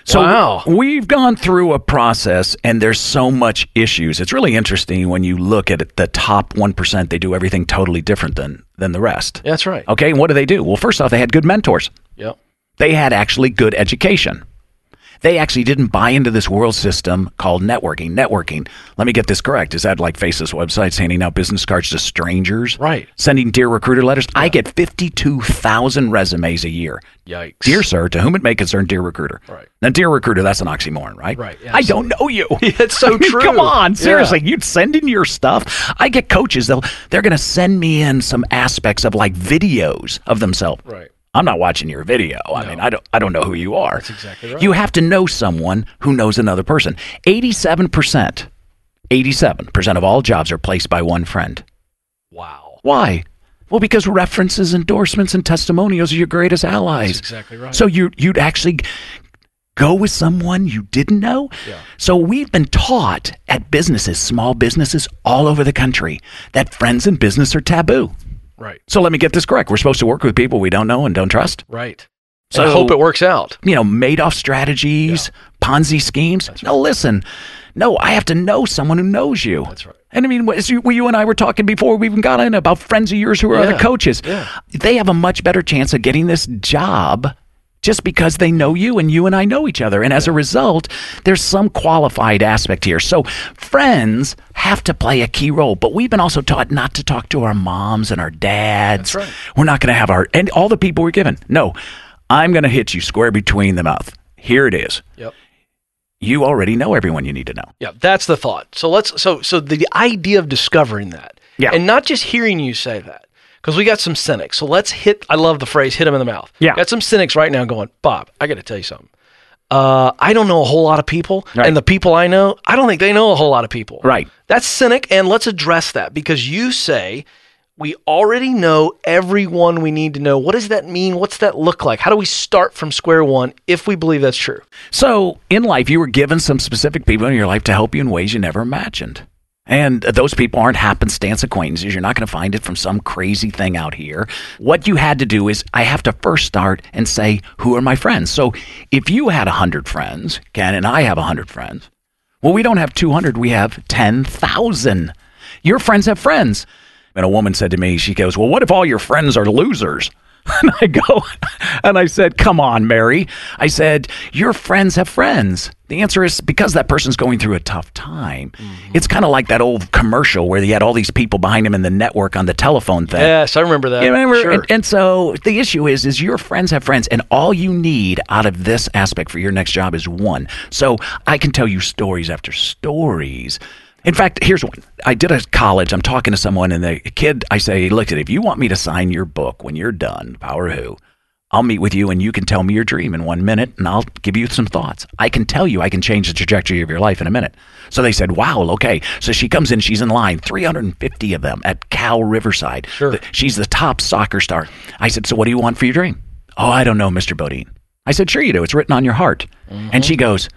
So Wow. we've gone through a process, and there's so much issues. It's really interesting when you look at it, the top one percent. They do everything totally different than than the rest. Yeah, that's right. Okay, and what do they do? Well, first off, they had good mentors. Yep. They had actually good education. They actually didn't buy into this world system called networking. Networking. Let me get this correct. Is that like Face's websites handing out business cards to strangers? Right. Sending Dear Recruiter letters? I get fifty-two thousand resumes a year. Yikes. Dear sir, to whom it may concern, Dear Recruiter. Right. Now, Dear Recruiter, that's an oxymoron, right? Right, yeah, I don't know you. It's so I mean, true. Come on, Yeah. seriously. You'd send in your stuff. I get coaches, they'll, they're going to send me in some aspects of like videos of themselves. Right. I'm not watching your video. I mean, I don't I don't know who you are. That's exactly right. You have to know someone who knows another person. eighty-seven percent, eighty-seven percent of all jobs are placed by one friend. Wow. Why? Well, because references, endorsements, and testimonials are your greatest allies. That's exactly right. So you, you'd actually go with someone you didn't know? Yeah. So we've been taught at businesses, small businesses all over the country, that friends in business are taboo. Right. So let me get this correct. We're supposed to work with people we don't know and don't trust. Right. So So I hope it works out. You know, Madoff strategies, Ponzi schemes. No, listen. No, I have to know someone who knows you. That's right. And I mean, as you, you and I were talking before we even got in about friends of yours who are Yeah. other coaches. Yeah. They have a much better chance of getting this job just because they know you and you and I know each other. And as a result, there's some qualified aspect here. So friends have to play a key role, but we've been also taught not to talk to our moms and our dads. That's right. We're not going to have our, and all the people we're given. No, I'm going to hit you square between the mouth. Here it is. Yep. You already know everyone you need to know. Yeah, that's the thought. So let's so so the idea of discovering that. Yeah. And not just hearing you say that. Because we got some cynics. So let's hit, I love the phrase, hit them in the mouth. Yeah. Got some cynics right now going, Bob, I got to tell you something. Uh, I don't know a whole lot of people. Right. And the people I know, I don't think they know a whole lot of people. Right. That's cynic. And let's address that because you say we already know everyone we need to know. What does that mean? What's that look like? How do we start from square one if we believe that's true? So in life, you were given some specific people in your life to help you in ways you never imagined. And those people aren't happenstance acquaintances. You're not going to find it from some crazy thing out here. What you had to do is I have to first start and say, who are my friends? So if you had one hundred friends, Ken, and I have one hundred friends, well, we don't have two hundred. We have ten thousand. Your friends have friends. And a woman said to me, she goes, well, what if all your friends are losers? And I go, and I said, come on, Mary. I said, your friends have friends. The answer is because that person's going through a tough time. Mm-hmm. It's kind of like that old commercial where you had all these people behind him in the network on the telephone thing. Yes, I remember that. You remember? Sure. And, and so the issue is, is your friends have friends, and all you need out of this aspect for your next job is one. So I can tell you stories after stories. In fact, here's one. I did a college. I'm talking to someone, and the kid, I say, look, if you want me to sign your book when you're done, Power Who, I'll meet with you, and you can tell me your dream in one minute, and I'll give you some thoughts. I can tell you I can change the trajectory of your life in a minute. So they said, wow, okay. So she comes in. She's in line, three hundred fifty of them at Cal Riverside. Sure. The- she's the top soccer star. I said, so what do you want for your dream? Oh, I don't know, Mister Bodine. I said, sure you do. It's written on your heart. Mm-hmm. And she goes,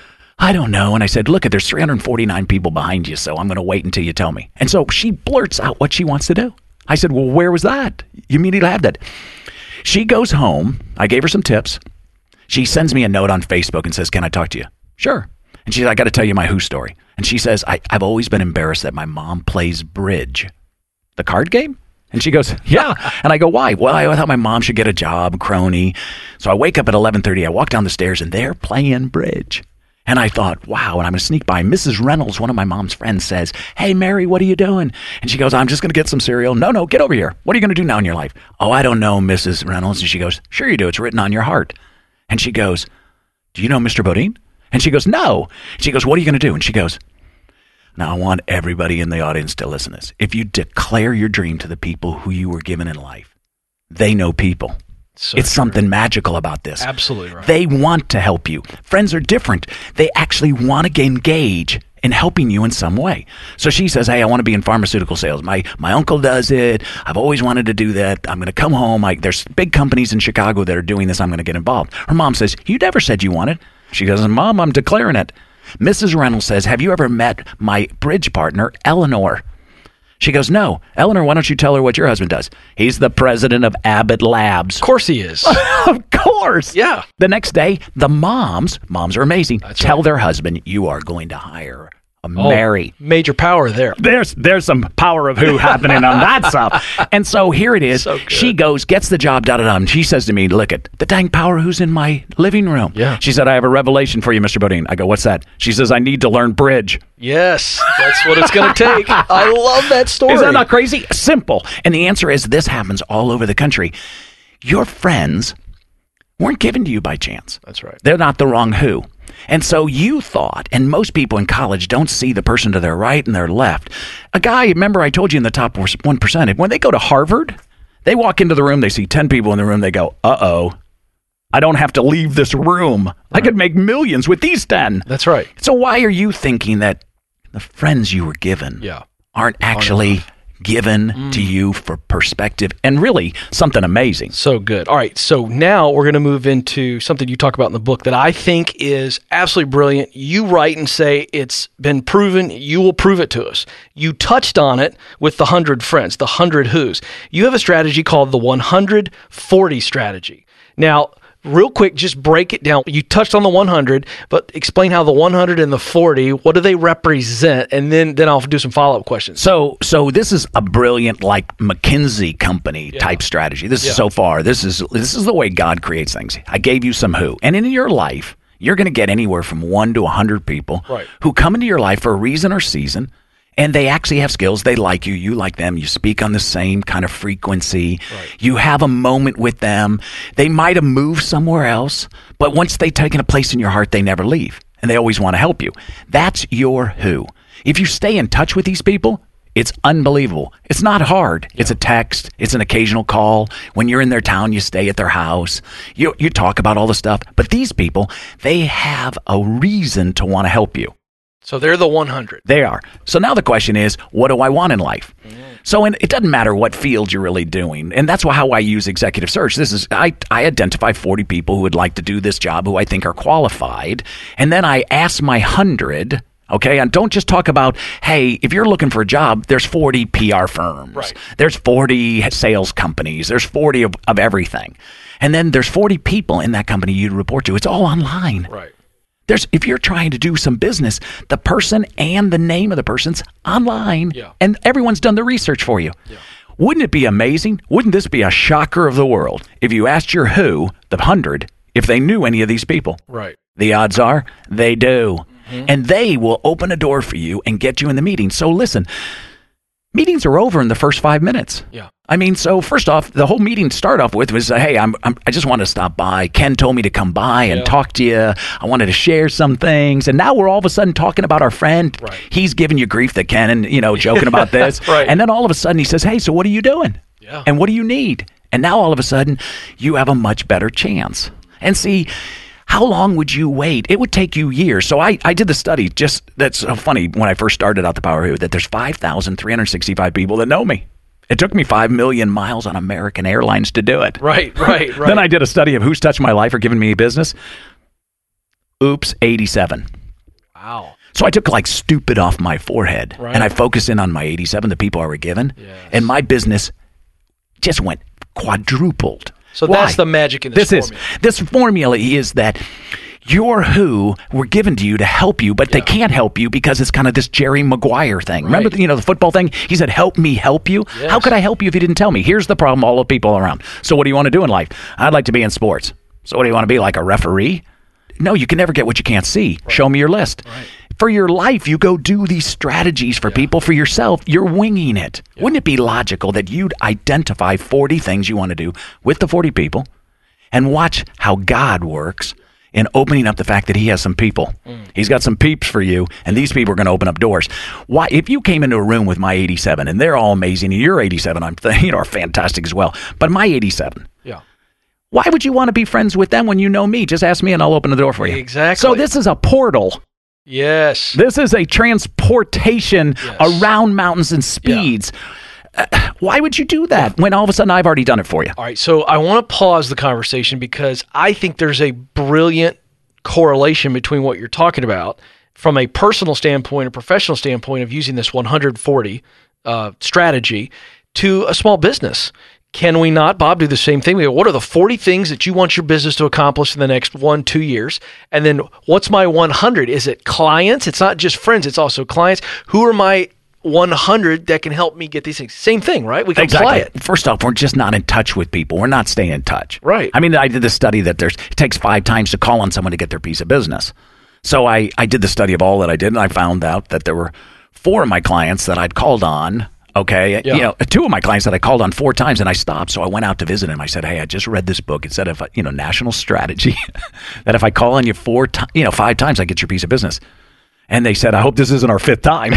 I don't know. And I said, look, there's three hundred forty-nine people behind you, so I'm going to wait until you tell me. And so she blurts out what she wants to do. I said, well, where was that? You immediately have that. She goes home. I gave her some tips. She sends me a note on Facebook and says, can I talk to you? Sure. And she said, I got to tell you my Who story. And she says, I, I've always been embarrassed that my mom plays bridge. The card game? And she goes, yeah. And I go, why? Well, I thought my mom should get a job, crony. So I wake up at eleven thirty. I walk down the stairs, and they're playing bridge. And I thought, wow, and I'm going to sneak by. Missus Reynolds, one of my mom's friends, says, hey, Mary, what are you doing? And she goes, I'm just going to get some cereal. No, no, get over here. What are you going to do now in your life? Oh, I don't know, Missus Reynolds. And she goes, sure you do. It's written on your heart. And she goes, do you know Mister Bodine? And she goes, no. She goes, what are you going to do? And she goes, now I want everybody in the audience to listen to this. If you declare your dream to the people who you were given in life, they know people. So it's true. Something magical about this. Absolutely right. They want to help you. Friends are different. They actually want to engage in helping you in some way. So she says, hey, I want to be in pharmaceutical sales. My my uncle does it. I've always wanted to do that. I'm going to come home. I, there's big companies in Chicago that are doing this. I'm going to get involved. Her mom says, you never said you wanted. She goes, Mom, I'm declaring it. Missus Reynolds says, have you ever met my bridge partner, Eleanor? She goes, no. Eleanor, why don't you tell her what your husband does? He's the president of Abbott Labs. Of course he is. Of course. Yeah. The next day, the moms, moms are amazing, That's tell right. their husband, you are going to hire a Oh, Mary. Major power there. There's there's some power of who happening on that stuff. And so here it is. So good. She goes, gets the job, da da da. And she says to me, look at the dang power who's in my living room. Yeah. She said, I have a revelation for you, Mister Bodine. I go, what's that? She says, I need to learn bridge. Yes, that's what it's going to take. I love that story. Is that not crazy? Simple. And the answer is this happens all over the country. Your friends weren't given to you by chance. That's right. They're not the wrong who. And so you thought, and most people in college don't see the person to their right and their left. A guy, remember I told you in the top one percent, when they go to Harvard, they walk into the room, they see ten people in the room, they go, uh-oh, I don't have to leave this room. Right. I could make millions with these ten. That's right. So why are you thinking that the friends you were given Yeah. aren't actually given mm. to you for perspective and really something amazing? So good. All right. So now we're going to move into something you talk about in the book that I think is absolutely brilliant. You write and say it's been proven. You will prove it to us. You touched on it with the hundred friends, the hundred who's. You have a strategy called the one hundred forty strategy. Now, real quick, just break it down. You touched on the one hundred, but explain how the one hundred and the forty, what do they represent? And then, then I'll do some follow-up questions. So so this is a brilliant, like, McKinsey company Yeah. type strategy. This Yeah. is so far, this is this is the way God creates things. I gave you some who. And in your life, you're going to get anywhere from one to one hundred people Right. who come into your life for a reason or season, and they actually have skills. They like you. You like them. You speak on the same kind of frequency. Right. You have a moment with them. They might have moved somewhere else, but once they've taken a place in your heart, they never leave, and they always want to help you. That's your who. If you stay in touch with these people, it's unbelievable. It's not hard. It's a text. It's an occasional call. When you're in their town, you stay at their house. You, you talk about all the stuff. But these people, they have a reason to want to help you. So they're the one hundred. They are. So now the question is, what do I want in life? Mm. So in, it doesn't matter what field you're really doing. And that's why, how I use executive search. This is, I, I identify forty people who would like to do this job who I think are qualified. And then I ask my hundred, okay, and don't just talk about, hey, if you're looking for a job, there's forty P R firms. Right. There's forty sales companies. There's forty of, of everything. And then there's forty people in that company you report to. It's all online. Right. There's, if you're trying to do some business, the person and the name of the person's online, Yeah. and everyone's done the research for you. Yeah. Wouldn't it be amazing? Wouldn't this be a shocker of the world if you asked your who, the hundred, if they knew any of these people? Right. The odds are they do. Mm-hmm. And they will open a door for you and get you in the meeting. So listen, meetings are over in the first five minutes. Yeah. I mean, so first off, the whole meeting to start off with was, uh, hey, I'm, I'm, I just want to stop by. Ken told me to come by and Yeah. talk to you. I wanted to share some things. And now we're all of a sudden talking about our friend. Right. He's giving you grief that Ken and, you know, joking about this. Right. And then all of a sudden he says, hey, so what are you doing? Yeah. And what do you need? And now all of a sudden you have a much better chance. And see, how long would you wait? It would take you years. So I, I did the study, just that's so funny when I first started out the Power Who, that there's five thousand three hundred sixty-five people that know me. It took me five million miles on American Airlines to do it. Right, right, right. Then I did a study of who's touched my life or given me business. Oops, eighty-seven. Wow. So I took like stupid off my forehead, Right. and I focused in on my eighty-seven, the people I were given, Yes. and my business just went quadrupled. So Why? that's the magic in this, This formula. is this formula is that your who were given to you to help you, but they Yeah. can't help you because it's kind of this Jerry Maguire thing. Remember, Right. you know, the football thing? He said, "Help me, help you." Yes. How could I help you if you didn't tell me? Here's the problem: all the people around. So, what do you want to do in life? I'd like to be in sports. So, what do you want to be, like a referee? No, you can never get what you can't see. Show me your list. Right. For your life, you go do these strategies for people. For yourself, you're winging it. Wouldn't it be logical that you'd identify forty things you want to do with the forty people and watch how God works in opening up the fact that he has some people. Mm. He's got some peeps for you, and these people are going to open up doors. Why? If you came into a room with my eighty-seven, and they're all amazing, and you're eighty-seven, I'm th- you know, are fantastic as well, but my eighty-seven, Yeah. why would you want to be friends with them when you know me? Just ask me, and I'll open the door for you. Exactly. So this is a portal. Yes. This is a transportation Yes. around mountains and speeds. Uh, why would you do that when all of a sudden I've already done it for you? All right, so I want to pause the conversation because I think there's a brilliant correlation between what you're talking about from a personal standpoint, a professional standpoint of using this one hundred forty uh, strategy to a small business. Can we not, Bob, do the same thing? We go, what are the forty things that you want your business to accomplish in the next one, two years? And then what's my one hundred? Is it clients? It's not just friends. It's also clients. Who are my one hundred that can help me get these things? Same thing, right? We can exactly. apply it. First off, we're just not in touch with people. We're not staying in touch. Right. I mean, I did the study that there's it takes five times to call on someone to get their piece of business. So I, I did the study of all that I did, and I found out that there were four of my clients that I'd called on. Okay, yeah. you know, two of my clients that I called on four times, and I stopped. So I went out to visit him. I said, "Hey, I just read this book. It said if you know national strategy that if I call on you four, to- you know, five times, I get your piece of business." And they said, "I hope this isn't our fifth time."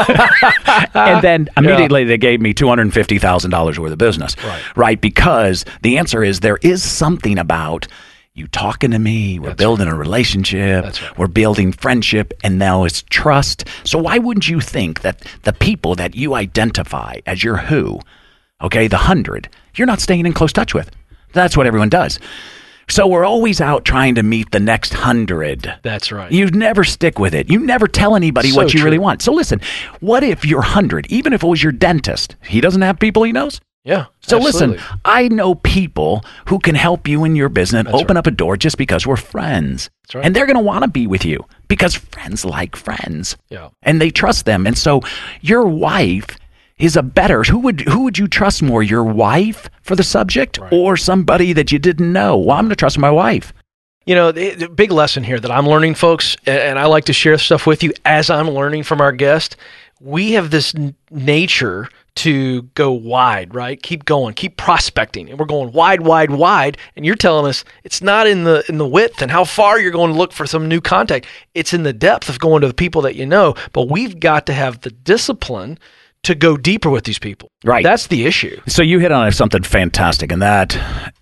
And then immediately yeah. they gave me two hundred fifty thousand dollars worth of business, right? Right, because the answer is there is something about you talking to me, we're That's building right. a relationship, That's right. we're building friendship, and now it's trust. So why wouldn't you think that the people that you identify as your who, okay, the hundred, you're not staying in close touch with? That's what everyone does. So we're always out trying to meet the next hundred. That's right. You never stick with it. You never tell anybody So what you true. really want. So listen, what if your hundred, even if it was your dentist, he doesn't have people he knows? Yeah. So absolutely. listen, I know people who can help you in your business, That's open right. up a door just because we're friends. That's right. And they're going to want to be with you because friends like friends. Yeah. And they trust them. And so your wife is a better, who would who would you trust more, your wife for the subject Right. or somebody that you didn't know? Well, I'm going to trust my wife. You know, the, the big lesson here that I'm learning, folks, and, and I like to share stuff with you as I'm learning from our guest. We have this n- nature to go wide, right? Keep going, keep prospecting, and we're going wide, wide, wide. And you're telling us it's not in the in the width and how far you're going to look for some new contact. It's in the depth of going to the people that you know. But we've got to have the discipline to go deeper with these people. Right. That's the issue. So you hit on something fantastic, and that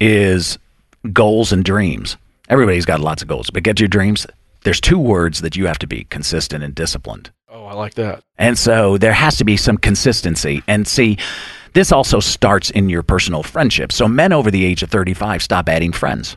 is goals and dreams. Everybody's got lots of goals, but get your dreams. There's two words that you have to be: consistent and disciplined. Oh, I like that. And so there has to be some consistency. And see, this also starts in your personal friendship. So men over the age of thirty-five stop adding friends.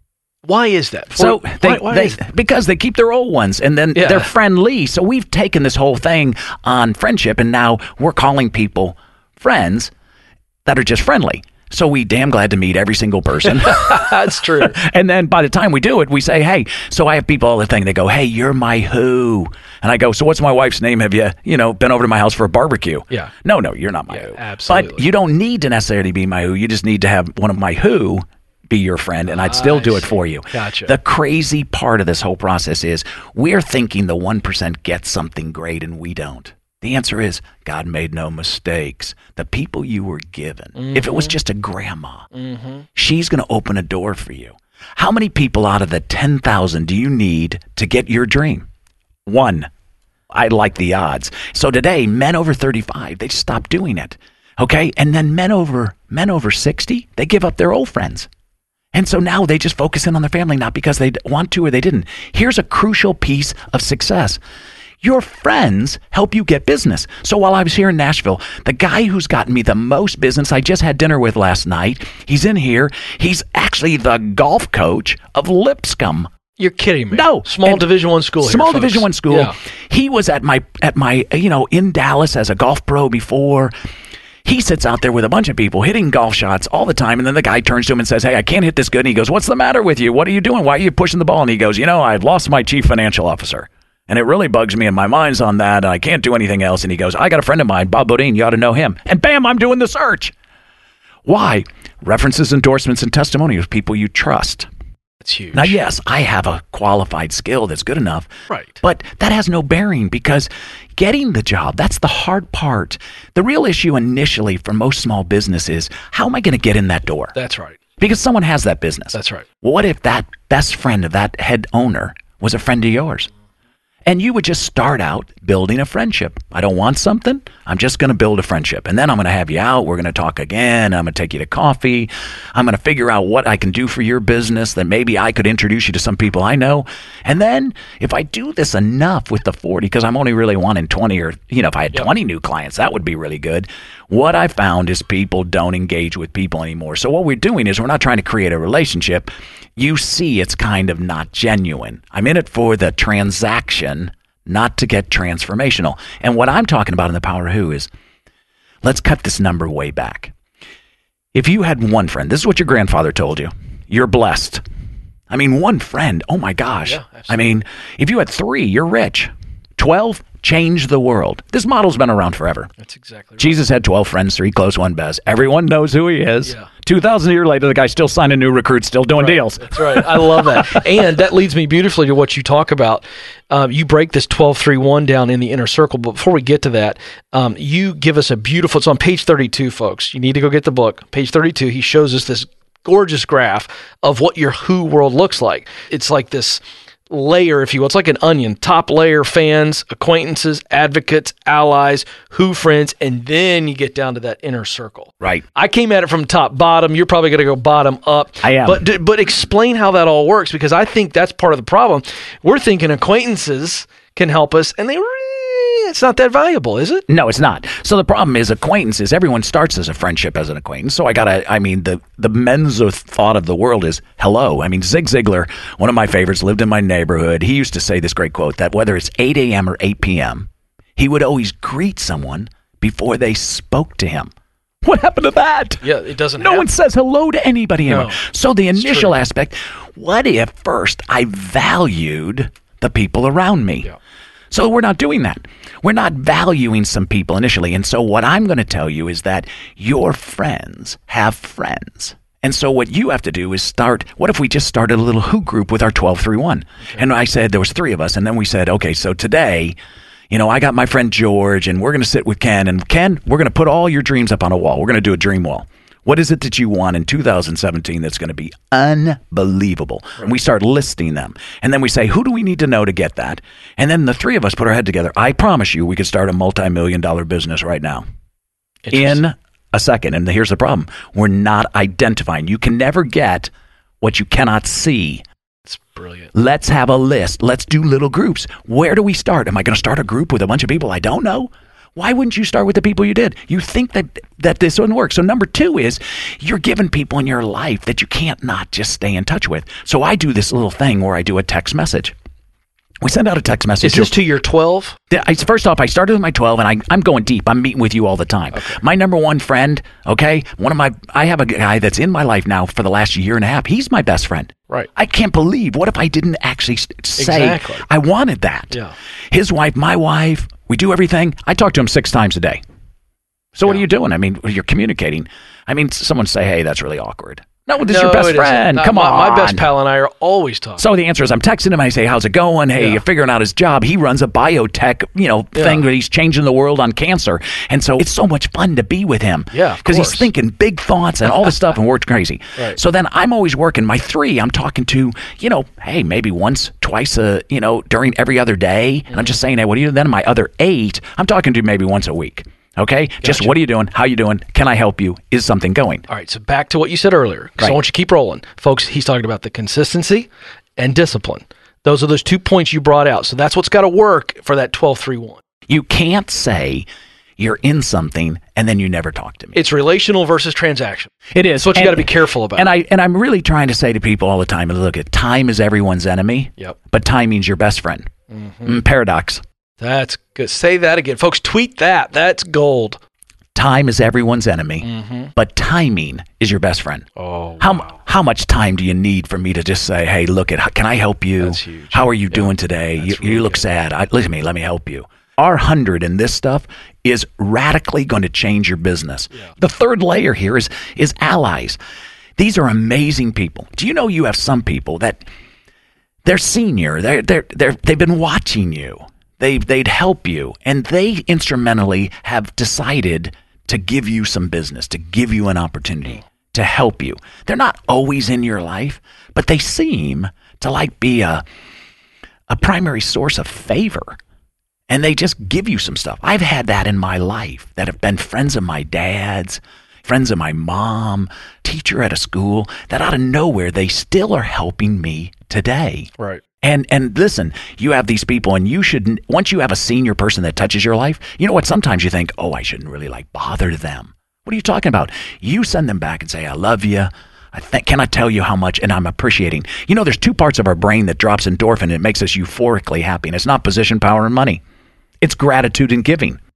Why is that? So why, they, why they is that? because they keep their old ones and then Yeah. they're friendly. So we've taken this whole thing on friendship and now we're calling people friends that are just friendly. So we damn glad to meet every single person. That's true. And then by the time we do it, we say, hey, so I have people all the thing. They go, hey, you're my who? And I go, so what's my wife's name? Have you, you know, been over to my house for a barbecue? Yeah. No, no, you're not my Yeah, who. absolutely. But you don't need to necessarily be my who. You just need to have one of my who be your friend, and I'd still I do it see. for you. Gotcha. The crazy part of this whole process is we're thinking the one percent gets something great and we don't. The answer is God made no mistakes. The people you were given, mm-hmm. if it was just a grandma, mm-hmm. she's going to open a door for you. How many people out of the ten thousand do you need to get your dream? One. I like the odds. So today, men over thirty-five, they stop doing it. Okay? And then men over men over sixty, they give up their old friends. And so now they just focus in on their family, not because they want to or they didn't. Here's a crucial piece of success. Your friends help you get business. So while I was here in Nashville, the guy who's gotten me the most business, I just had dinner with last night. He's in here. He's actually the golf coach of Lipscomb. You're kidding me. No. Small And Division One school. Small here, Division folks. One school. Yeah. He was at my at my you know in Dallas as a golf pro before. He sits out there with a bunch of people hitting golf shots all the time, and then the guy turns to him and says, hey, I can't hit this good. And he goes, what's the matter with you? What are you doing? Why are you pushing the ball? And he goes, you know, I've lost my chief financial officer. And it really bugs me, and my mind's on that, and I can't do anything else. And he goes, I got a friend of mine, Bob Bodine, you ought to know him. And bam, I'm doing the search. Why? References, endorsements, and testimonials, people you trust. That's huge. Now, yes, I have a qualified skill that's good enough. Right. But that has no bearing because getting the job, that's the hard part. The real issue initially for most small businesses, how am I going to get in that door? That's right. Because someone has that business. That's right. What if that best friend of that head owner was a friend of yours? And you would just start out building a friendship. I don't want something. I'm just going to build a friendship. And then I'm going to have you out. We're going to talk again. I'm going to take you to coffee. I'm going to figure out what I can do for your business that maybe I could introduce you to some people I know. And then if I do this enough with the forty, because I'm only really wanting twenty or, you know, if I had Yep. twenty new clients, that would be really good. What I found is people don't engage with people anymore. So what we're doing is we're not trying to create a relationship. You see it's kind of not genuine. I'm in it for the transaction, not to get transformational. And what I'm talking about in the Power of Who is let's cut this number way back. If you had one friend, this is what your grandfather told you, you're blessed. I mean, one friend, oh my gosh. Yeah, I mean, if you had three, you're rich. twelve, change the world. This model's been around forever. That's exactly right. Jesus had twelve friends, three close, one best. Everyone knows who he is. Yeah. two thousand years later, the guy's still signing new recruits, still doing Right. deals. That's right. I love that. And that leads me beautifully to what you talk about. Um, you break this twelve three one down in the inner circle. But before we get to that, um, you give us a beautiful, it's on page thirty-two, folks. You need to go get the book. Page thirty-two, he shows us this gorgeous graph of what your who world looks like. It's like this layer, if you will. It's like an onion. Top layer, fans, acquaintances, advocates, allies, who friends, and then you get down to that inner circle. Right. I came at it from top bottom. You're probably going to go bottom up. I am. But but explain how that all works, because I think that's part of the problem. We're thinking acquaintances can help us, and they really, it's not that valuable, is it? No, it's not. So the problem is acquaintances. Everyone starts as a friendship as an acquaintance. So I gotta, I mean, the, the Menzo thought of the world is hello. I mean, Zig Ziglar, one of my favorites, lived in my neighborhood. He used to say this great quote that whether it's eight a.m. or eight p.m., he would always greet someone before they spoke to him. What happened to that? Yeah, it doesn't No happen. one says hello to anybody No, anymore. So the initial true. aspect, what if first I valued the people around me? Yeah. So we're not doing that. We're not valuing some people initially. And so what I'm going to tell you is that your friends have friends. And so what you have to do is start, what if we just started a little who group with our twelve three one? Okay. And I said there was three of us. And then we said, okay, so today, you know, I got my friend George and we're going to sit with Ken. And Ken, we're going to put all your dreams up on a wall. We're going to do a dream wall. What is it that you want in two thousand seventeen that's going to be unbelievable? Right. And we start listing them. And then we say, who do we need to know to get that? And then the three of us put our head together. I promise you we could start a multi-million dollar business right now in a second. And here's the problem. We're not identifying. You can never get what you cannot see. It's brilliant. Let's have a list. Let's do little groups. Where do we start? Am I going to start a group with a bunch of people I don't know? Why wouldn't you start with the people you did? You think that that this wouldn't work. So number two is you're giving people in your life that you can't not just stay in touch with. So I do this little thing where I do a text message. We send out a text message. Is this to your twelve? I, first off, I started with my twelve, and I, I'm going deep. I'm meeting with you all the time. Okay. My number one friend, okay, one of my, I have a guy that's in my life now for the last year and a half. He's my best friend. Right. I can't believe, what if I didn't actually say Exactly. I wanted that? Yeah. His wife, my wife, we do everything. I talk to him six times a day. So what Yeah. are you doing? I mean, you're communicating. I mean, someone say, hey, that's really awkward. No, this is No, your best it isn't. friend. Not Come my, on. My best pal and I are always talking. So the answer is I'm texting him. I say, how's it going? Hey, Yeah. you're figuring out his job. He runs a biotech, you know, Yeah. thing that he's changing the world on cancer. And so it's so much fun to be with him. Yeah, of Because he's course. thinking big thoughts and all this stuff and works crazy. Right. So then I'm always working. My three, I'm talking to, you know, hey, maybe once, twice a, you know, during every other day. And I'm just saying, hey, what do you do? Then my other eight, I'm talking to maybe once a week. Okay? Just Gotcha. what are you doing? How you doing? Can I help you? Is something going? All right, so back to what you said earlier, because I Right. want you to keep rolling. Folks, he's talking about the consistency and discipline. Those are those two points you brought out. So that's what's got to work for that twelve three one. You can't say you're in something and then you never talk to me. It's relational versus transaction. It is. That's what you And- got to be careful about. And I and I'm really trying to say to people all the time, and look, at time is everyone's enemy. Yep. But timing's your best friend. Mm-hmm. Mm, paradox. That's good. Say that again. Folks, tweet that. That's gold. Time is everyone's enemy, Mm-hmm. but timing is your best friend. Oh, How wow. how much time do you need for me to just say, hey, look, at can I help you? That's huge. How are you Yeah. doing today? That's You, really you look good. sad. I, listen to me. Let me help you. Our hundred in this stuff is radically going to change your business. Yeah. The third layer here is is allies. These are amazing people. Do you know you have some people that they're senior. They're they're they're they've been watching you. They they'd help you, and they instrumentally have decided to give you some business, to give you an opportunity, to help you. They're not always in your life, but they seem to like be a a primary source of favor. And they just give you some stuff. I've had that in my life that have been friends of my dad's, friends of my mom, teacher at a school, that out of nowhere, they still are helping me today. Right. And and listen, you have these people, and you should, once you have a senior person that touches your life, you know what? Sometimes you think, oh, I shouldn't really like bother them. What are you talking about? You send them back and say, I love you. I th- cannot tell you how much, and I'm appreciating. You know, there's two parts of our brain that drops endorphin, and it makes us euphorically happy. And it's not position, power, and money. It's gratitude and giving.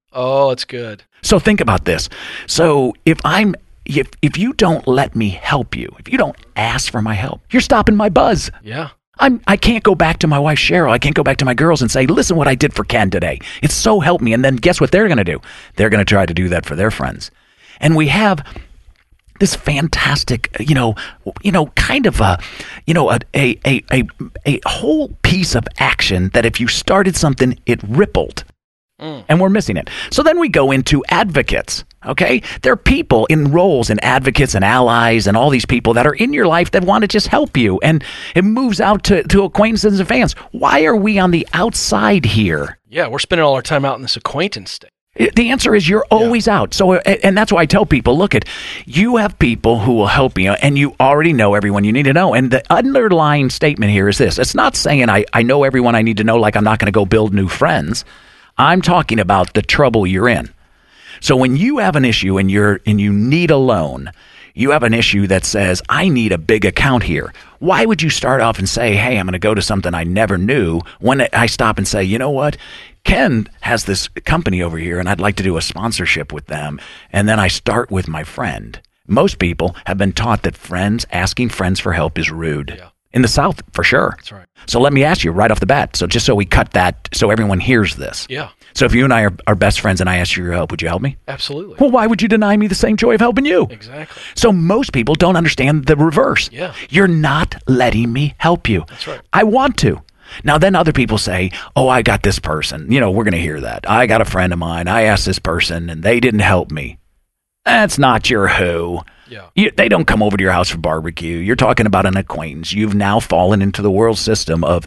Oh, it's good. So think about this. So if I'm if if you don't let me help you, if you don't ask for my help, you're stopping my buzz. Yeah. I'm I can't go back to my wife Cheryl. I can't go back to my girls and say, "Listen what I did for Ken today. It's so helped me." And then guess what they're going to do? They're going to try to do that for their friends. And we have this fantastic, you know, you know, kind of a, you know, a a a a, a whole piece of action that if you started something, it rippled. Mm. And we're missing it. So then we go into advocates, okay? There are people in roles and advocates and allies and all these people that are in your life that want to just help you. And it moves out to, to acquaintances and fans. Why are we on the outside here? Yeah, we're spending all our time out in this acquaintance state. The answer is you're always yeah. out. So, and that's why I tell people, look at, you have people who will help you, and you already know everyone you need to know. And the underlying statement here is this. It's not saying I, I know everyone I need to know, like I'm not going to go build new friends. I'm talking about the trouble you're in. So when you have an issue and you're and you need a loan, you have an issue that says, I need a big account here. Why would you start off and say, hey, I'm going to go to something I never knew, when I stop and say, you know what? Ken has this company over here and I'd like to do a sponsorship with them. And then I start with my friend. Most people have been taught that friends, asking friends for help is rude. Yeah. In the South, for sure. That's right. So let me ask you right off the bat. So just so we cut that, so everyone hears this. Yeah. So if you and I are, are best friends and I ask you your help, would you help me? Absolutely. Well, why would you deny me the same joy of helping you? Exactly. So most people don't understand the reverse. Yeah. You're not letting me help you. That's right. I want to. Now, then other people say, oh, I got this person. You know, we're going to hear that. I got a friend of mine. I asked this person and they didn't help me. That's not your who. Yeah. You, they don't come over to your house for barbecue. You're talking about an acquaintance. You've now fallen into the world system of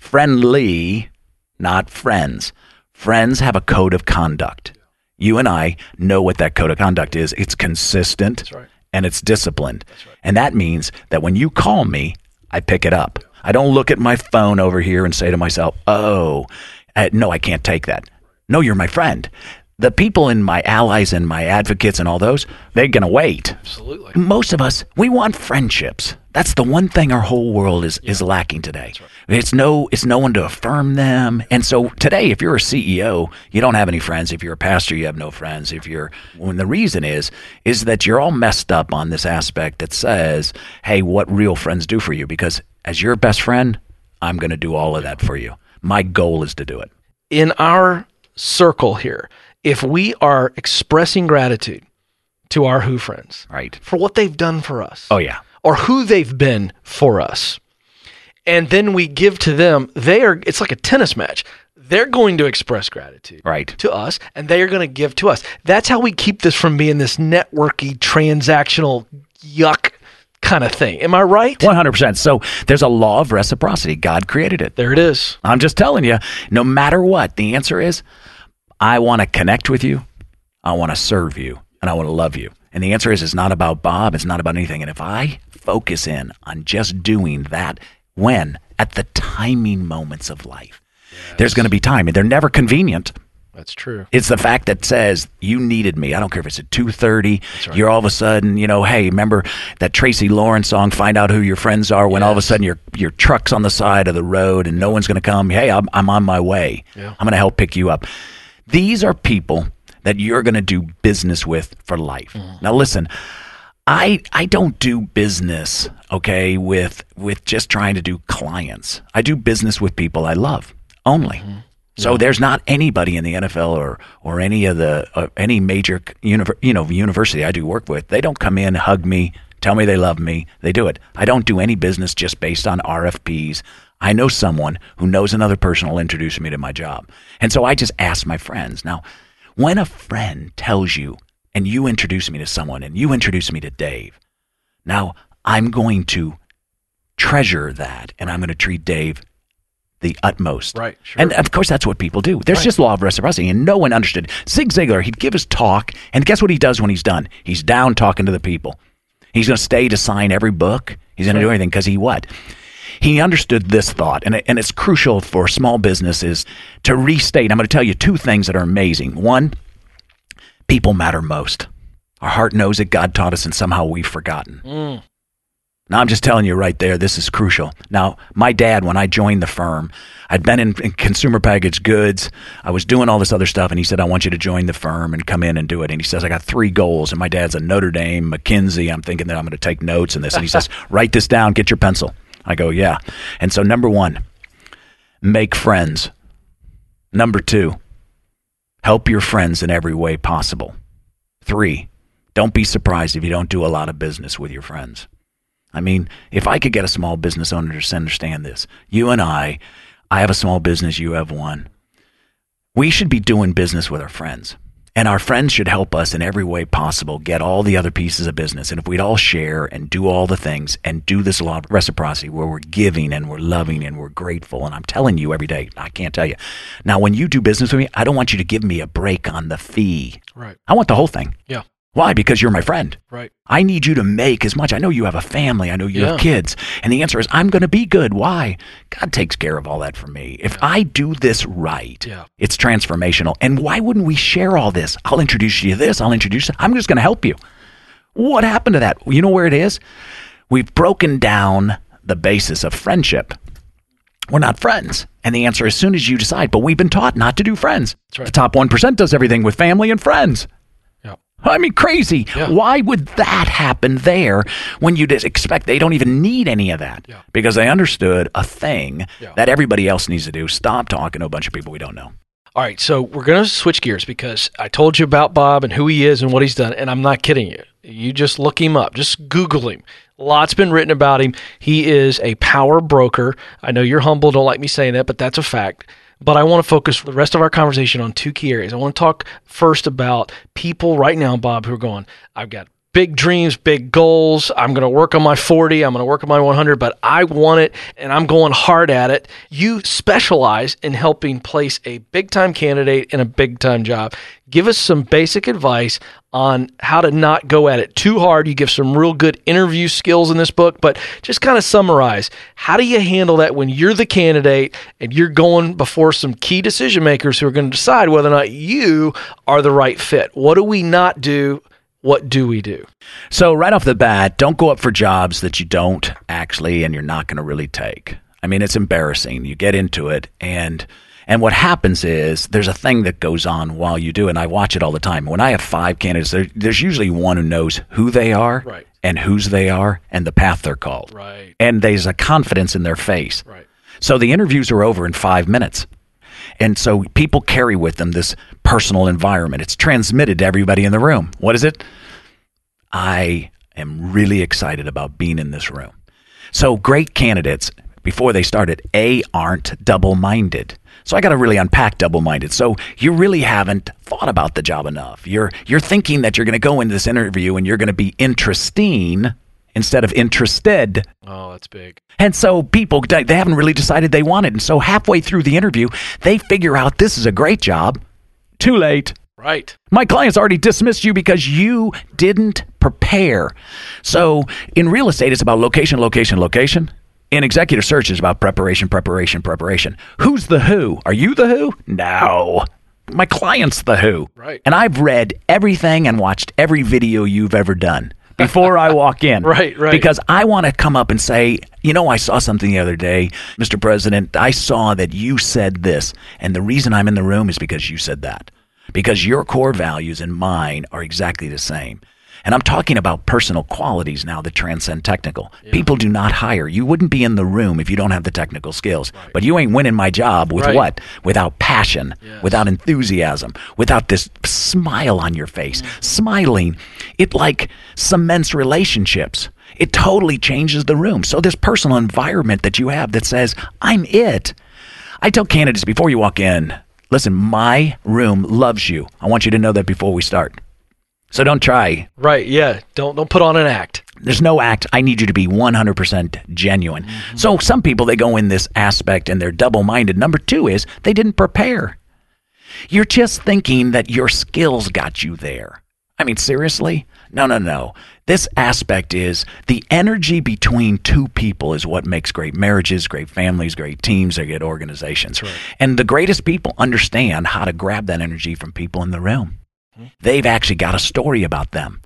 friendly, not friends. Friends have a code of conduct. You and I know what that code of conduct is. It's consistent. That's right. And it's disciplined. That's right. And that means that when you call me, I pick it up. I don't look at my phone over here and say to myself, oh, uh, no, I can't take that. No, you're my friend. The people in my allies and my advocates and all those, they're going to wait. Absolutely. Most of us, we want friendships. That's the one thing our whole world is, yeah. is lacking today. Right. It's no it's no one to affirm them. And so today, if you're a C E O, you don't have any friends. If you're a pastor, you have no friends. If you're, when the reason is, is that you're all messed up on this aspect that says, hey, what real friends do for you? Because as your best friend, I'm going to do all of that for you. My goal is to do it. In our circle here, if we are expressing gratitude to our who friends, right, for what they've done for us, oh yeah, or who they've been for us, and then we give to them, they are, it's like a tennis match. They're going to express gratitude right. to us, and they are going to give to us. That's how we keep this from being this networky, transactional, yuck kind of thing. Am I right? one hundred percent. So there's a law of reciprocity. God created it. There it is. I'm just telling you, no matter what, the answer is, I want to connect with you, I want to serve you, and I want to love you. And the answer is, it's not about Bob, it's not about anything. And if I focus in on just doing that, when? At the timing moments of life. Yes. There's going to be time, and they're never convenient. That's true. It's the fact that says, you needed me. I don't care if it's at two thirty, right. You're all of a sudden, you know, hey, remember that Tracy Lawrence song, Find Out Who Your Friends Are, when yes. all of a sudden your your truck's on the side of the road and no one's going to come. Hey, I'm, I'm on my way. Yeah. I'm going to help pick you up. These are people that you're going to do business with for life. Mm. Now, listen, I I don't do business, okay, with with just trying to do clients. I do business with people I love only. Mm-hmm. So yeah. There's not anybody in the N F L or or any of the uh, any major univer- you know university I do work with. They don't come in, hug me, tell me they love me. They do it. I don't do any business just based on R F Ps. I know someone who knows another person will introduce me to my job. And so I just ask my friends. Now, when a friend tells you and you introduce me to someone and you introduce me to Dave, now I'm going to treasure that and I'm going to treat Dave the utmost. Right. Sure. And of course, that's what people do. There's right. just law of reciprocity, and no one understood. Zig Ziglar, he'd give his talk, and guess what he does when he's done? He's down talking to the people. He's going to stay to sign every book. He's going to do anything because he what? He understood this thought, and, it, and it's crucial for small businesses to restate. I'm going to tell you two things that are amazing. One, people matter most. Our heart knows it. God taught us, and somehow we've forgotten. Mm. Now, I'm just telling you right there, this is crucial. Now, my dad, when I joined the firm, I'd been in, in consumer packaged goods. I was doing all this other stuff, and he said, I want you to join the firm and come in and do it. And he says, I got three goals. And my dad's a Notre Dame, McKinsey. I'm thinking that I'm going to take notes in this. And he says, write this down, get your pencil. I go, yeah. And so number one, make friends. Number two, help your friends in every way possible. Three, don't be surprised if you don't do a lot of business with your friends. I mean, if I could get a small business owner to understand this, you and I, I have a small business, you have one. We should be doing business with our friends. And our friends should help us in every way possible get all the other pieces of business. And if we'd all share and do all the things and do this law of reciprocity where we're giving and we're loving and we're grateful, and I'm telling you every day, I can't tell you. Now, when you do business with me, I don't want you to give me a break on the fee. Right. I want the whole thing. Yeah. Why? Because you're my friend. Right. I need you to make as much. I know you have a family. I know you Yeah. have kids. And the answer is, I'm going to be good. Why? God takes care of all that for me. If Yeah. I do this right, Yeah. it's transformational. And why wouldn't we share all this? I'll introduce you to this. I'll introduce you. I'm just going to help you. What happened to that? You know where it is? We've broken down the basis of friendship. We're not friends. And the answer, as soon as you decide, but we've been taught not to do friends. That's right. The top one percent does everything with family and friends. Yeah. I mean, crazy. Yeah. Why would that happen there when you just expect they don't even need any of that? Yeah. Because they understood a thing Yeah. that everybody else needs to do. Stop talking to a bunch of people we don't know. All right, so we're going to switch gears because I told you about Bob and who he is and what he's done, and I'm not kidding you. You just look him up. Just Google him. Lots been written about him. He is a power broker. I know you're humble, don't like me saying that, but that's a fact. But I want to focus the rest of our conversation on two key areas. I want to talk first about people right now, Bob, who are going, I've got big dreams, big goals. I'm going to work on my forty. I'm going to work on my one hundred, but I want it and I'm going hard at it. You specialize in helping place a big-time candidate in a big-time job. Give us some basic advice on how to not go at it too hard. You give some real good interview skills in this book, but just kind of summarize. How do you handle that when you're the candidate and you're going before some key decision makers who are going to decide whether or not you are the right fit? What do we not do? What do we do? So right off the bat, don't go up for jobs that you don't actually and you're not going to really take. I mean, it's embarrassing. You get into it, and and what happens is there's a thing that goes on while you do, and I watch it all the time. When I have five candidates, there, there's usually one who knows who they are Right. and whose they are and the path they're called. Right. And there's a confidence in their face. Right. So the interviews are over in five minutes. And so people carry with them this personal environment. It's transmitted to everybody in the room. What is it? I am really excited about being in this room. So great candidates, before they started, A, aren't double-minded. So I got to really unpack double-minded. So you really haven't thought about the job enough. You're you're thinking that you're going to go into this interview and you're going to be interesting instead of interested. Oh, that's big. And so people, they haven't really decided they want it. And so halfway through the interview, they figure out this is a great job. Too late. Right. My client's already dismissed you because you didn't prepare. So in real estate, it's about location, location, location. In executive search, it's about preparation, preparation, preparation. Who's the who? Are you the who? No. My client's the who. Right. And I've read everything and watched every video you've ever done before I walk in. Right, right. Because I want to come up and say, you know, I saw something the other day, Mister President, I saw that you said this, and the reason I'm in the room is because you said that. Because your core values and mine are exactly the same. And I'm talking about personal qualities now that transcend technical. Yeah. People do not hire. You wouldn't be in the room if you don't have the technical skills. Right. But you ain't winning my job with right. what? Without passion, yes. without enthusiasm, without this smile on your face. Mm-hmm. Smiling, it like cements relationships. It totally changes the room. So this personal environment that you have that says, I'm it. I tell candidates before you walk in, listen, my room loves you. I want you to know that before we start. So don't try. Right, yeah. Don't don't put on an act. There's no act. I need you to be one hundred percent genuine. Mm-hmm. So some people, they go in this aspect and they're double-minded. Number two is they didn't prepare. You're just thinking that your skills got you there. I mean, seriously? No, no, no. This aspect is the energy between two people is what makes great marriages, great families, great teams, they get organizations. Right. And the greatest people understand how to grab that energy from people in the room. They've actually got a story about them.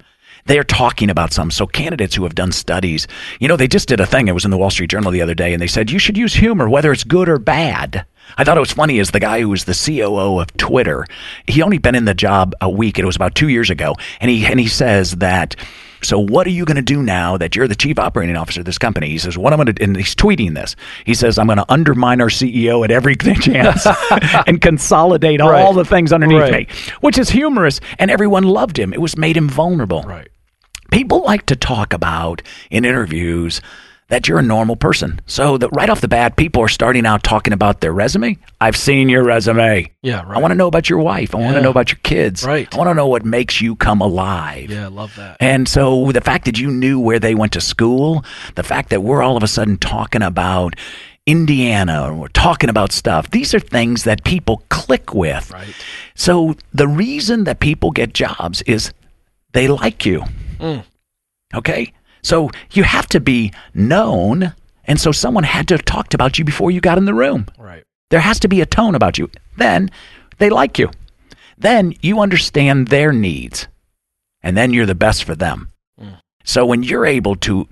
they're talking about some. So candidates who have done studies, you know, they just did a thing. It was in the Wall Street Journal the other day, and they said you should use humor, whether it's good or bad. I thought it was funny as the guy who was the C O O of Twitter, he only been in the job a week. It was about two years ago. And he, and he says that, so what are you going to do now that you're the chief operating officer of this company? He says, what I'm going to, and he's tweeting this. He says, I'm going to undermine our C E O at every chance and consolidate Right. all the things underneath Right. me, which is humorous. And everyone loved him. It was made him vulnerable. Right. People like to talk about in interviews that you're a normal person. So that right off the bat, people are starting out talking about their resume. I've seen your resume. Yeah, right. I want to know about your wife. I want Yeah. to know about your kids. Right. I want to know what makes you come alive. Yeah, I love that. And so the fact that you knew where they went to school, the fact that we're all of a sudden talking about Indiana, or we're talking about stuff, these are things that people click with. Right. So the reason that people get jobs is they like you. Mm. Okay? So you have to be known, and so someone had to have talked about you before you got in the room. Right. There has to be a tone about you. Then they like you. Then you understand their needs, and then you're the best for them. Mm. So when you're able to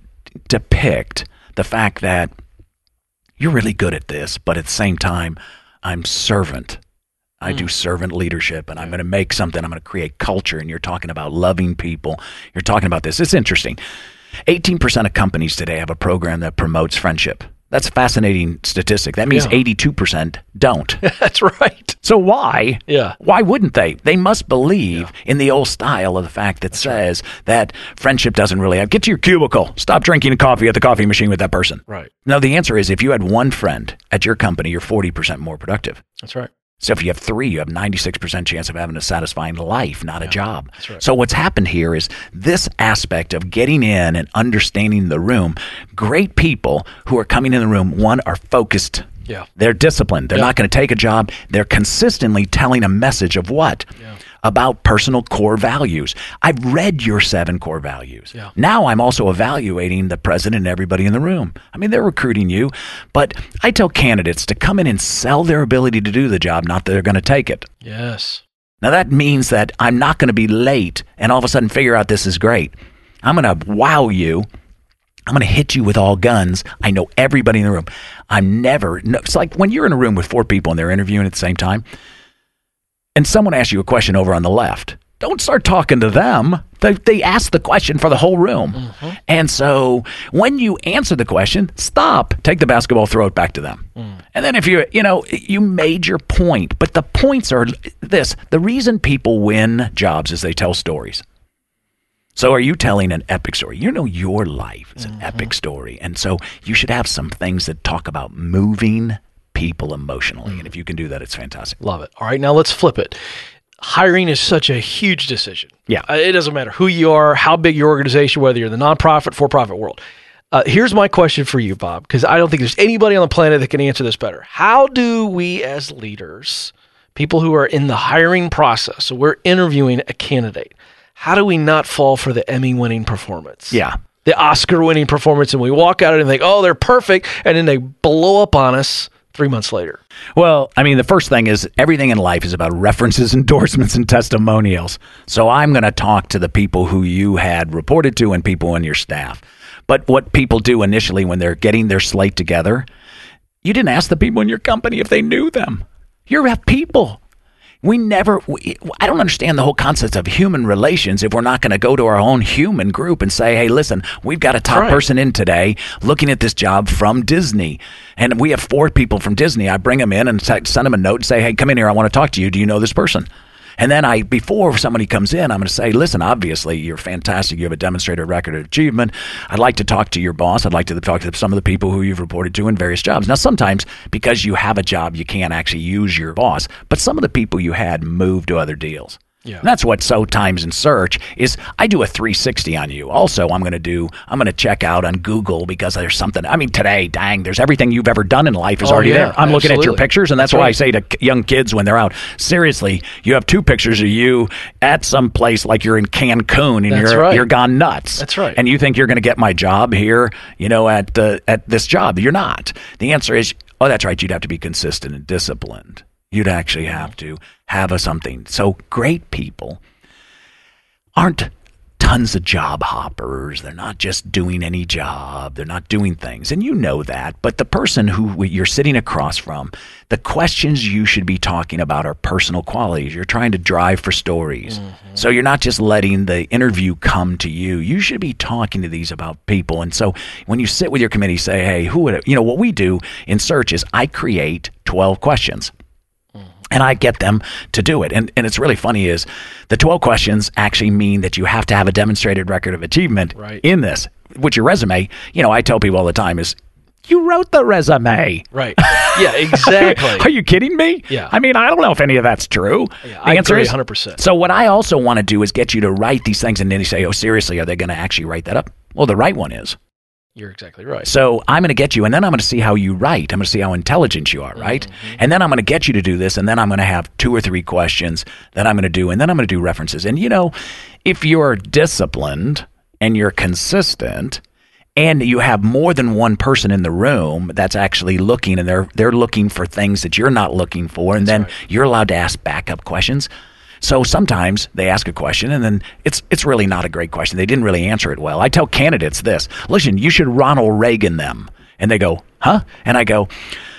depict the fact that you're really good at this, but at the same time, I'm servant. I do servant leadership, and I'm going to make something. I'm going to create culture, and you're talking about loving people. You're talking about this. It's interesting. eighteen percent of companies today have a program that promotes friendship. That's a fascinating statistic. That means Yeah. eighty-two percent don't. That's right. So why? Yeah. Why wouldn't they? They must believe in the old style of the fact that says that friendship doesn't really have. Get to your cubicle. Stop drinking coffee at the coffee machine with that person. Right. No, the answer is if you had one friend at your company, you're forty percent more productive. That's right. So if you have three, you have ninety-six percent chance of having a satisfying life, not a job. that's right. So what's happened here is this aspect of getting in and understanding the room. Great people who are coming in the room, one, are focused. Yeah. They're disciplined. They're Yeah. not going to take a job. They're consistently telling a message of what? Yeah. About personal core values. I've read your seven core values. Yeah. Now I'm also evaluating the president and everybody in the room. I mean, they're recruiting you, but I tell candidates to come in and sell their ability to do the job, not that they're going to take it. Yes. Now that means that I'm not going to be late and all of a sudden figure out this is great. I'm going to wow you. I'm going to hit you with all guns. I know everybody in the room. I'm never, no, it's like when you're in a room with four people and they're interviewing at the same time, and someone asks you a question over on the left, don't start talking to them. They, they ask the question for the whole room. Mm-hmm. And so when you answer the question, stop, take the basketball, throw it back to them. Mm. And then if you, you know, you made your point, but the points are this. The reason people win jobs is they tell stories. So are you telling an epic story? You know your life is an mm-hmm. epic story. And so you should have some things that talk about moving people emotionally. And if you can do that, it's fantastic. Love it. All right, now let's flip it. Hiring is such a huge decision. Yeah. Uh, it doesn't matter who you are, how big your organization, whether you're in the nonprofit, for-profit world. Uh, here's my question for you, Bob, because I don't think there's anybody on the planet that can answer this better. How do we as leaders, people who are in the hiring process, so we're interviewing a candidate, how do we not fall for the Emmy-winning performance? Yeah. The Oscar-winning performance, and we walk out and think, oh, they're perfect, and then they blow up on us three months later. Well, I mean, the first thing is everything in life is about references, endorsements, and testimonials. So I'm going to talk to the people who you had reported to and people in your staff. But what people do initially when they're getting their slate together, you didn't ask the people in your company if they knew them. You're people. We never, we, I don't understand the whole concept of human relations if we're not going to go to our own human group and say, hey, listen, we've got a top right. person in today looking at this job from Disney. And we have four people from Disney. I bring them in and send them a note and say, hey, come in here. I want to talk to you. Do you know this person? And then I, before somebody comes in, I'm going to say, listen, obviously you're fantastic. You have a demonstrated record of achievement. I'd like to talk to your boss. I'd like to talk to some of the people who you've reported to in various jobs. Now, sometimes because you have a job, you can't actually use your boss, but some of the people you had moved to other deals. Yeah. And that's what So Times in Search is. I do a three sixty on you. Also, I'm going to do, I'm going to check out on Google because there's something. I mean, today, dang, there's everything you've ever done in life is oh, already yeah, there. I'm absolutely. looking at your pictures, and that's, that's why right. I say to young kids when they're out, seriously, you have two pictures of you at some place like you're in Cancun and that's you're right. you're gone nuts. That's right. And you think you're going to get my job here, you know, at the at this job. You're not. The answer is, oh, that's right. You'd have to be consistent and disciplined. You'd actually have to have a something. So great people aren't t- tons of job hoppers. They're not just doing any job. They're not doing things. And you know that. But the person who you're sitting across from, the questions you should be talking about are personal qualities. You're trying to drive for stories. Mm-hmm. So you're not just letting the interview come to you. You should be talking to these about people. And so when you sit with your committee, say, hey, who would, you know, what we do in Search is I create twelve questions. And I get them to do it. And and it's really funny is the twelve questions actually mean that you have to have a demonstrated record of achievement right. in this. With your resume, you know, I tell people all the time is, you wrote the resume. Right. Yeah, exactly. Are you kidding me? Yeah. I mean, I don't know if any of that's true. Yeah, the I answer agree is one hundred percent. So what I also want to do is get you to write these things, and then you say, oh, seriously, are they going to actually write that up? Well, the right one is. You're exactly right. So I'm going to get you, and then I'm going to see how you write. I'm going to see how intelligent you are, right? Mm-hmm. And then I'm going to get you to do this, and then I'm going to have two or three questions that I'm going to do, and then I'm going to do references. And, you know, if you're disciplined and you're consistent and you have more than one person in the room that's actually looking, and they're they're looking for things that you're not looking for, and that's then right. you're allowed to ask backup questions. So sometimes they ask a question and then it's it's really not a great question. They didn't really answer it well. I tell candidates this, listen, you should Ronald Reagan them. And they go, huh? And I go,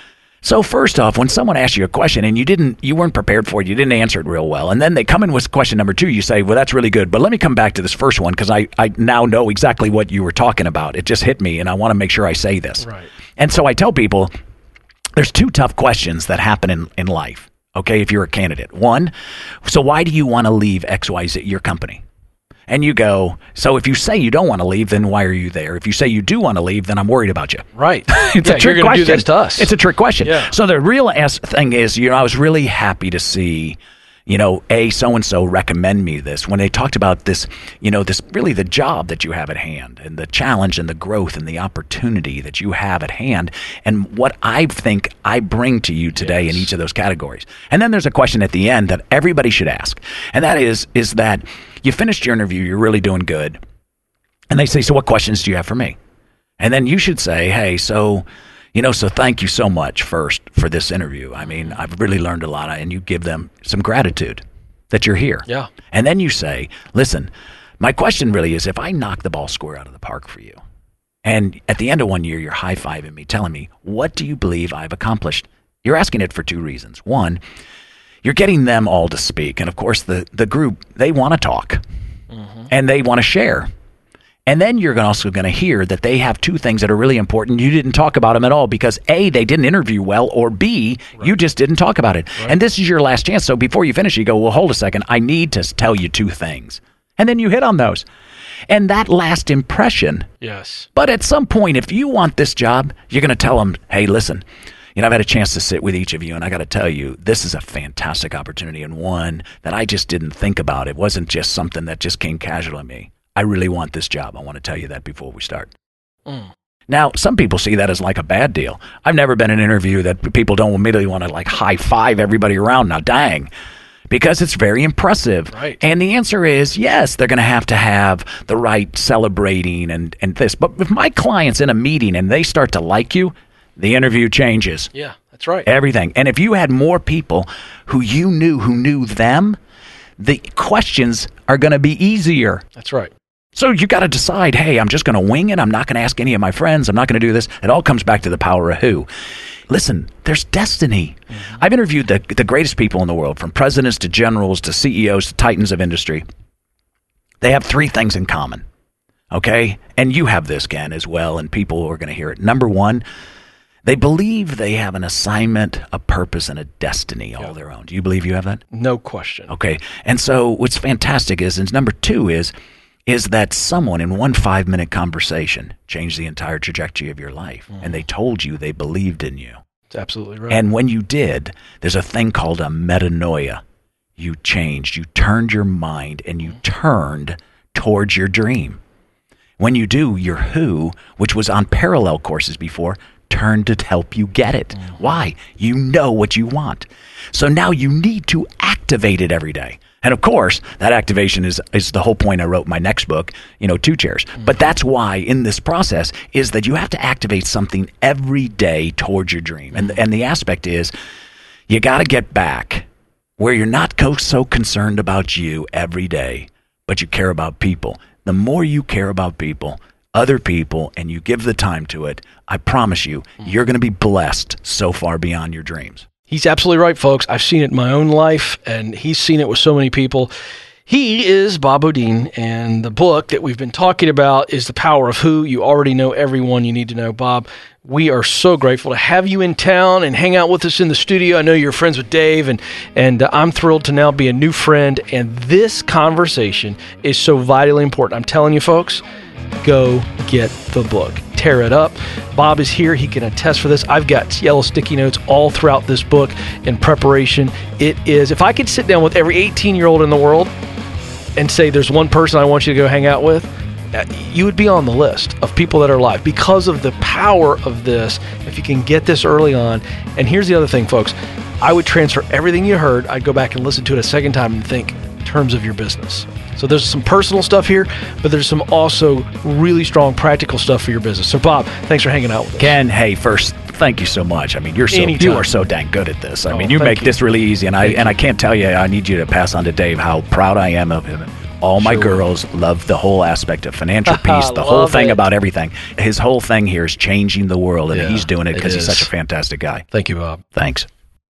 so first off, when someone asks you a question and you didn't, you weren't prepared for it, you didn't answer it real well, and then they come in with question number two, you say, well, that's really good, but let me come back to this first one because I, I now know exactly what you were talking about. It just hit me and I want to make sure I say this. Right. And so I tell people there's two tough questions that happen in, in life. Okay, if you're a candidate. One, so why do you want to leave X Y Z, your company? And you go, so if you say you don't want to leave, then why are you there? If you say you do want to leave, then I'm worried about you. Right. It's yeah, a trick you're question. Do this to us. It's a trick question. Yeah. So the real ass thing is, you know, I was really happy to see, you know, a so-and-so recommend me this when they talked about this, you know, this really the job that you have at hand and the challenge and the growth and the opportunity that you have at hand and what I think I bring to you today yes. in each of those categories. And then there's a question at the end that everybody should ask. And that is, is that you finished your interview, you're really doing good. And they say, so what questions do you have for me? And then you should say, hey, so... You know, so thank you so much first for this interview. I mean, I've really learned a lot, and you give them some gratitude that you're here. Yeah. And then you say, listen, my question really is if I knock the ball square out of the park for you, and at the end of one year, you're high-fiving me, telling me, what do you believe I've accomplished? You're asking it for two reasons. One, you're getting them all to speak. And, of course, the, the group, they want to talk, mm-hmm. and they want to share. And then you're also going to hear that they have two things that are really important. You didn't talk about them at all because A, they didn't interview well, or B, right. you just didn't talk about it. Right. And this is your last chance. So before you finish, you go, well, hold a second. I need to tell you two things. And then you hit on those. And that last impression. Yes. But at some point, if you want this job, you're going to tell them, hey, listen, you know, I've had a chance to sit with each of you, and I got to tell you, this is a fantastic opportunity and one that I just didn't think about. It wasn't just something that just came casual to me. I really want this job. I want to tell you that before we start. Mm. Now, some people see that as like a bad deal. I've never been in an interview that people don't immediately want to like high five everybody around. Now, dang, because it's very impressive. Right. And the answer is yes, they're going to have to have the right celebrating and, and this. But if my client's in a meeting and they start to like you, the interview changes. Yeah, that's right. Everything. And if you had more people who you knew who knew them, the questions are going to be easier. That's right. So you got to decide, hey, I'm just going to wing it. I'm not going to ask any of my friends. I'm not going to do this. It all comes back to the power of who. Listen, there's destiny. Mm-hmm. I've interviewed the, the greatest people in the world, from presidents to generals to C E Os to titans of industry. They have three things in common, okay? And you have this, Ken, as well, and people are going to hear it. Number one, they believe they have an assignment, a purpose, and a destiny all yeah. their own. Do you believe you have that? No question. Okay. And so what's fantastic is, and number two is, is that someone in one five-minute conversation changed the entire trajectory of your life, mm. and they told you they believed in you. That's absolutely right. And when you did, there's a thing called a metanoia. You changed. You turned your mind, and you turned towards your dream. When you do, your who, which was on parallel courses before, turned to help you get it. Mm. Why? You know what you want. So now you need to activate it every day. And of course, that activation is is the whole point I wrote my next book, you know, Two Chairs. Mm-hmm. But that's why in this process is that you have to activate something every day towards your dream. And, and the aspect is you got to get back where you're not so concerned about you every day, but you care about people. The more you care about people, other people, and you give the time to it, I promise you, you're going to be blessed so far beyond your dreams. He's absolutely right, folks. I've seen it in my own life, and he's seen it with so many people. He is Bob Beaudine, and the book that we've been talking about is The Power of Who. You already know everyone you need to know. Bob, we are so grateful to have you in town and hang out with us in the studio. I know you're friends with Dave, and, and uh, I'm thrilled to now be a new friend, and this conversation is so vitally important. I'm telling you, folks, go get the book. Tear it up. Bob is here. He can attest for this. I've got yellow sticky notes all throughout this book in preparation. It is, if I could sit down with every eighteen-year-old in the world and say there's one person I want you to go hang out with, you would be on the list of people that are alive because of the power of this. If you can get this early on. And here's the other thing, folks. I would transfer everything you heard. I'd go back and listen to it a second time and think in terms of your business. So there's some personal stuff here, but there's some also really strong practical stuff for your business. So Bob, thanks for hanging out with us. Ken, hey, first, thank you so much. I mean, you're so Anytime. you are so dang good at this. I Oh, mean, you thank make you. this really easy, and I Thank and you. I can't tell you. I need you to pass on to Dave how proud I am of him. All my Sure. girls love the whole aspect of financial peace, the whole Love thing it. about everything. His whole thing here is changing the world, and Yeah, he's doing it because it he's is. such a fantastic guy. Thank you, Bob. Thanks.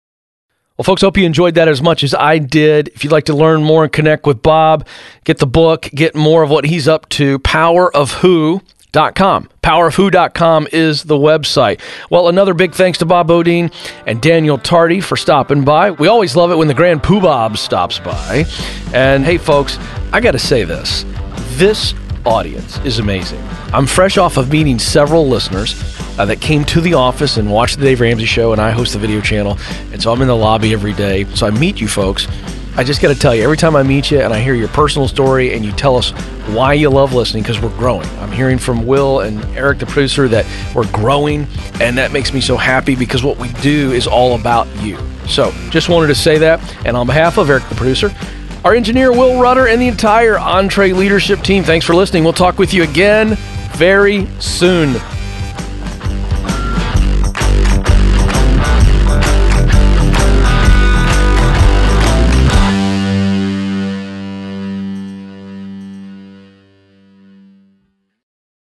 Well, folks, hope you enjoyed that as much as I did. If you'd like to learn more and connect with Bob, get the book, get more of what he's up to, power of who dot com. power of who dot com is the website. Well, another big thanks to Bob Beaudine and Daniel Tardy for stopping by. We always love it when the Grand Poobah stops by. And hey, folks, I got to say this. This audience is amazing. I'm fresh off of meeting several listeners uh, that came to the office and watched the Dave Ramsey Show, and I host the video channel, and so I'm in the lobby every day. So I meet you folks. I just got to tell you, every time I meet you and I hear your personal story and you tell us why you love listening, because we're growing. I'm hearing from Will and Eric, the producer, that we're growing, and that makes me so happy because what we do is all about you. So just wanted to say that, and on behalf of Eric, the producer, our engineer, Will Rudder, and the entire Entree leadership team, thanks for listening. We'll talk with you again very soon.